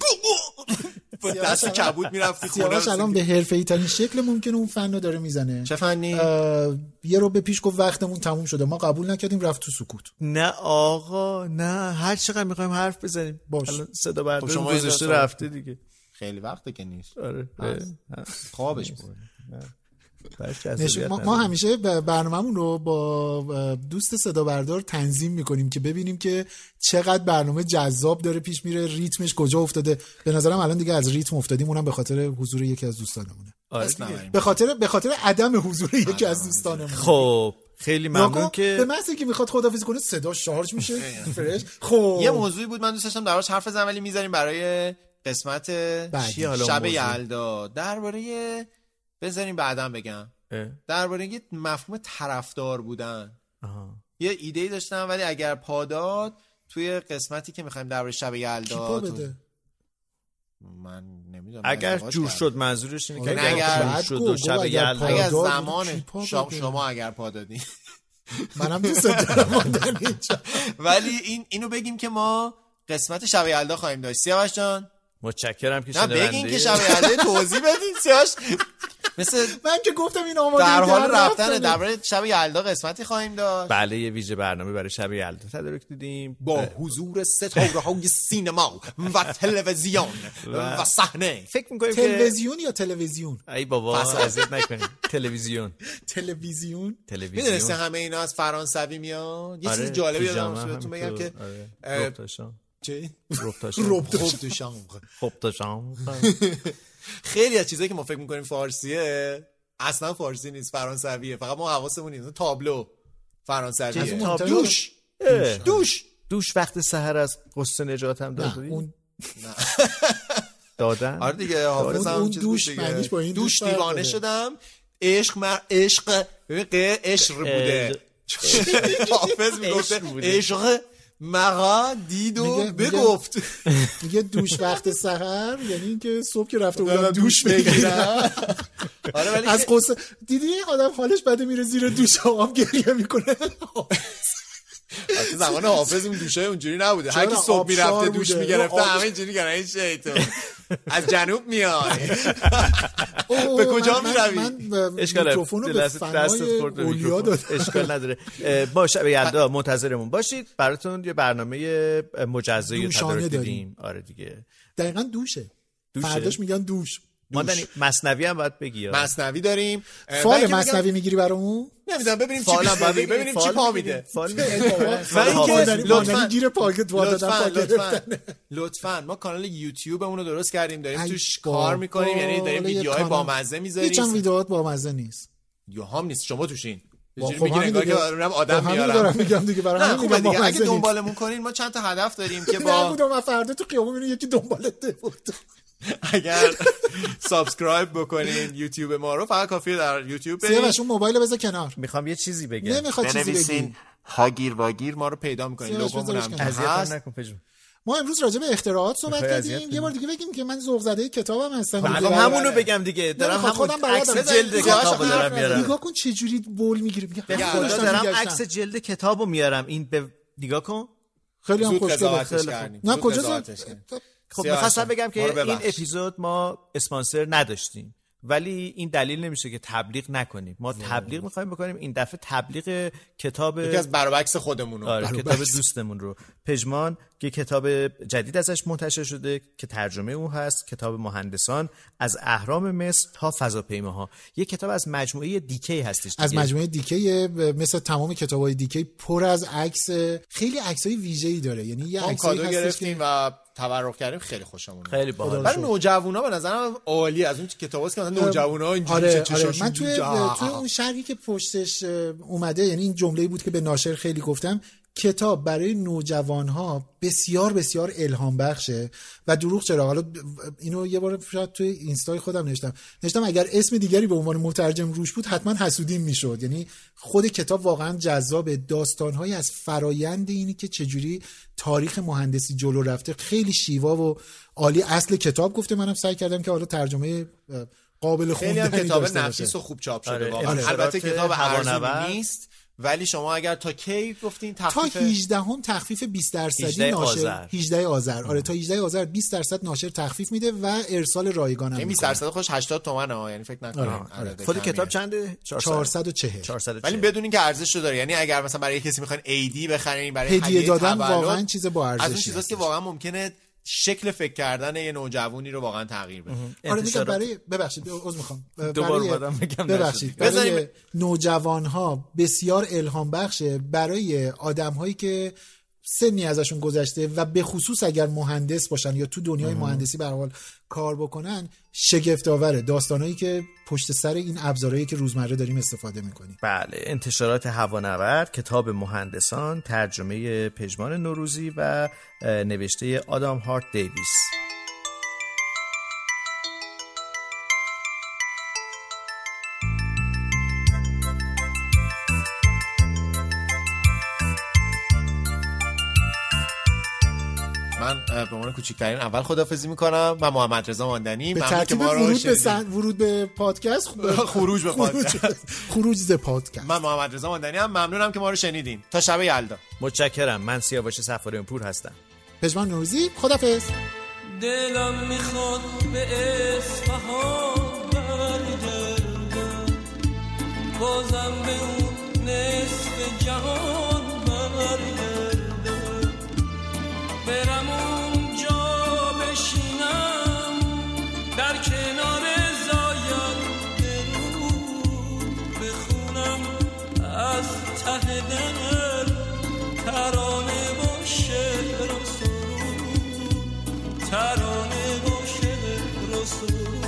دست کبود میرفتی خونه. سیاوش الان به حرفه‌ای ترین شکل ممکنه اون فن رو داره میزنه. چه فنی؟ یه رو به پیش گفت وقتمون تموم شده، ما قبول نکردیم، رفت تو سکوت. نه آقا نه، هر چقدر میخوایم حرف بزنیم الان صدا بردار گذاشته رفته دیگه. خیلی وقته که نیست. آره خوابش برده. ما همیشه برنامه‌مون رو با دوست صدا بردار تنظیم میکنیم که ببینیم که چقدر برنامه جذاب داره پیش میره، ریتمش کجا افتاده. به نظرم الان دیگه از ریتم افتادیم، اونم به خاطر حضور یکی از دوستانمونه. به خاطر عدم حضور یکی از دوستانمونه. خب خیلی ممنون که به محض اینکه میخواد خداحافظی کنه صدا شارژ میشه فرش. خب یه موضوعی بود من دوست داشتم دربارش حرف بزنم ولی میذاریم برای قسمت شب یلدا. درباره بذاریم بعداً بگم. درباره یه مفهوم طرفدار بودن. یه ایده‌ای داشتم ولی اگر پاداد توی قسمتی که می‌خوایم درباره شب یلدا من نمیدونم اگر جور شد منظورش اینه که اگر شد و شب یلدا اگر زمان شما اگر پادادین منم دوست دارم ولی اینو بگیم که ما قسمت شب یلدا خواهیم داشت. سیاوش جان متشکرم که شنونده. بگین که شب یلدا توضیح بدین سیاوش. مثل من که گفتم این آماده در حال رفتن درباره شب یلدا قسمتی خواهیم داشت. بله یه ویژه برنامه برای شب یلدا تدارک دیدیم با حضور ستاره‌های سینما و تلویزیون و صحنه. فکر می‌کنیم که تلویزیون یا تلویزیون؟ ای بابا اذیت نکنید. تلویزیون میدونسته همه اینا از فرانسوی میاد. یه چیز جالبی یادم بهتون بگم که چی؟ روبتاشام خیلی از چیزایی که ما فکر میکنیم فارسیه اصلا فارسی نیست، فرانسویه. فقط ما حواسمون نیست. تابلو فرانسویه. دوش وقت سحر از قصه نجات هم دادی؟ دادن؟ آره دیگه حافظم دوش معنیش با این دوش دیوانه شدم. عشق عشق بوده. حافظ میگفته عشق مقا دید و بگفت. میگه دوش وقت سحر یعنی اینکه صبح که رفته بودم دوش بگیرم. آره ولی از قصه دیدی آدم حالش بده میره زیر دوش آب گریه میکنه. حتی زمان حافظ اون دوشای اونجوری نبوده. هر کی صبح میرفته دوش میگرفته همه اینجوری گرن این شیطون از جنوب میای. به کجا میروی؟ من میکروفون رو به فنای اولیا دادم. اشکال نداره. با شب یلدا منتظرمون باشید. براتون یه برنامه مجزایی رو تدارک دیدیم. آره دیگه دقیقاً دوشه. فرداش میگن دوش. ما داریم مثنوی هم باید بگی. مثنوی داریم. فال مثنوی میگیری برامون؟ نمیدونم ببینیم چی میگه. ببینیم چی پا میده. لطفاً ما کانال یوتیوبمون رو درست کردیم، داریم توش کار میکنیم، یعنی داریم ویدیوهای بامزه میذاریم. هیچ هم ویدیوهات بامزه نیست. یا هم نیست، شما توشین. میگین انگار که آدم میارم. میگم دیگه برای همین میگم اگه دنبالمون کنین ما چند تا هدف داریم که با من فردا تو خیابون میبینم یکی دنبالته بود. اگر سابسکرایب بکنین یوتیوب ما رو، فقط کافیه در یوتیوب برید. سیاوش موبایل بذار کنار. میخوام یه چیزی بگم. نمیخواد چیزی بگی. هاگیر واگیر ما رو پیدا میکنین. لوگومون هم اذیت نکن پژو. ما امروز راجع به اختراعات صحبت کردیم. یه بار دیگه بگیم که من ذوق زده کتابم هستم. همونو بگم دیگه. دارم همون عکس جلد کتابو دارم میارم. نگاه کن چه جوری بول میگیره. میگم دارم عکس جلد کتابو میارم. این به نگاه کن. خیلی هم خوشگله. نه کجا؟ خب می‌خواستم بگم که این اپیزود ما اسپانسر نداشتیم ولی این دلیل نمیشه که تبلیغ نکنیم. ما تبلیغ میخوایم بکنیم، این دفعه تبلیغ کتاب یکی از برابکس خودمون رو. کتاب دوستمون رو. پژمان که کتاب جدید ازش منتشر شده که ترجمه اون هست، کتاب مهندسان از اهرام مصر تا فضاپیماها. یه کتاب از مجموعه دیکی هستش دیگه. از مجموعه دیکی، مثل تمام کتابای دیکی پر از عکس، خیلی عکسای ویژه‌ای داره. یعنی یه عکسایی کادو گرفتیم و تبرک کردیم، خیلی خوشمون اومد. خیلی باحال. برای نوجوانا به نظرم عالی، از اون کتاباست که مثلا نوجوانا اینجوری چشاشون. من توی اون شرحی که پشتش اومده، یعنی این جمله‌ای بود که به ناشر خیلی گفتم، کتاب برای نوجوانها بسیار بسیار الهام بخشه و دروغ چرا. حالا اینو یه بار شاید توی اینستای خودم نوشتم اگر اسم دیگری به عنوان مترجم روش بود حتما حسودیم میشد. یعنی خود کتاب واقعا جذاب، داستان‌های از فرایند اینی که چجوری تاریخ مهندسی جلو رفته خیلی شیوا و عالی. اصل کتاب گفته، منم سعی کردم که حالا ترجمه قابل خوندنی خیلی کتاب داشته نفیس و خوب چاپ شده واقعا. البته کتاب ارزون نیست، ولی شما اگر تا کی گفتین تخفیف تا 18 تخفیف 20% ناشر 18 آذر. آره تا 18 آذر 20% ناشر تخفیف میده و ارسال رایگان هم. این 20% خوش 80 تومنه، یعنی فکر نکنید. خود کتاب چنده؟ 440. ولی بدون اینکه ارزش رو داره. یعنی اگر مثلا برای کسی میخواین ایدی بخرین، برای هدیه دادن واقعا چیز با ارزش. از اون چیزاست که واقعا ممکنه شکل فکر کردن یه نوجوانی رو واقعا تغییر بده. آره میگم برای ببخشید عذر میخوام ببخشید برای نوجوان‌ها بسیار الهام بخشه، برای آدم‌هایی که سنی ازشون گذشته و به خصوص اگر مهندس باشن یا تو دنیای مهندسی به هر حال کار بکنن، شگفت‌آوره داستانایی که پشت سر این ابزارهایی که روزمره داریم استفاده می‌کنیم. بله، انتشارات هوانورد، کتاب مهندسان، ترجمه پژمان نوروزی و نوشته آدام هارت دیویس. من به عنوان کوچکترین اول خداحافظی میکنم. من محمد رضا ماندنی، به ترتیب ورود به پادکست خروج به پادکست خروج ز پادکست. من محمد رضا ماندنی ام، ممنونم که ما رو شنیدین. تا شب یلدا. متشکرم. من سیاوش صفاریان پور هستم. پژمان نوروزی، خداحافظ. دلم میخواد به اصفهان برگردم، بازم به اون نصف جهان برگردم، برم اونجا بشینم در کنار زاینده رود، بخونم از ته دل ترانه و شعر و سرود، ترانه و شعر و سرود.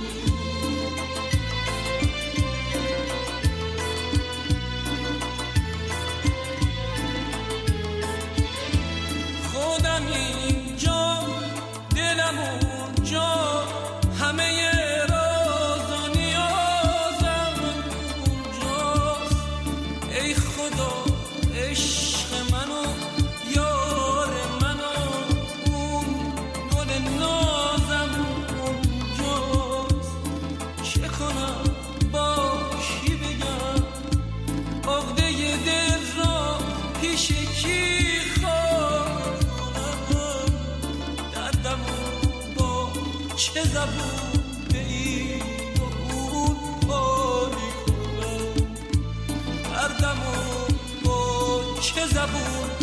خودم اینجا، دلم اونجا، همه راز و نیازم اونجاست. ای خدا عشق منو، یار منو، اون گل نازم اونجاست. چه کنم با کی بگم عقده دل را پیش کی چه زبون به این و اون حالی کنم، هر دم و با چه زبون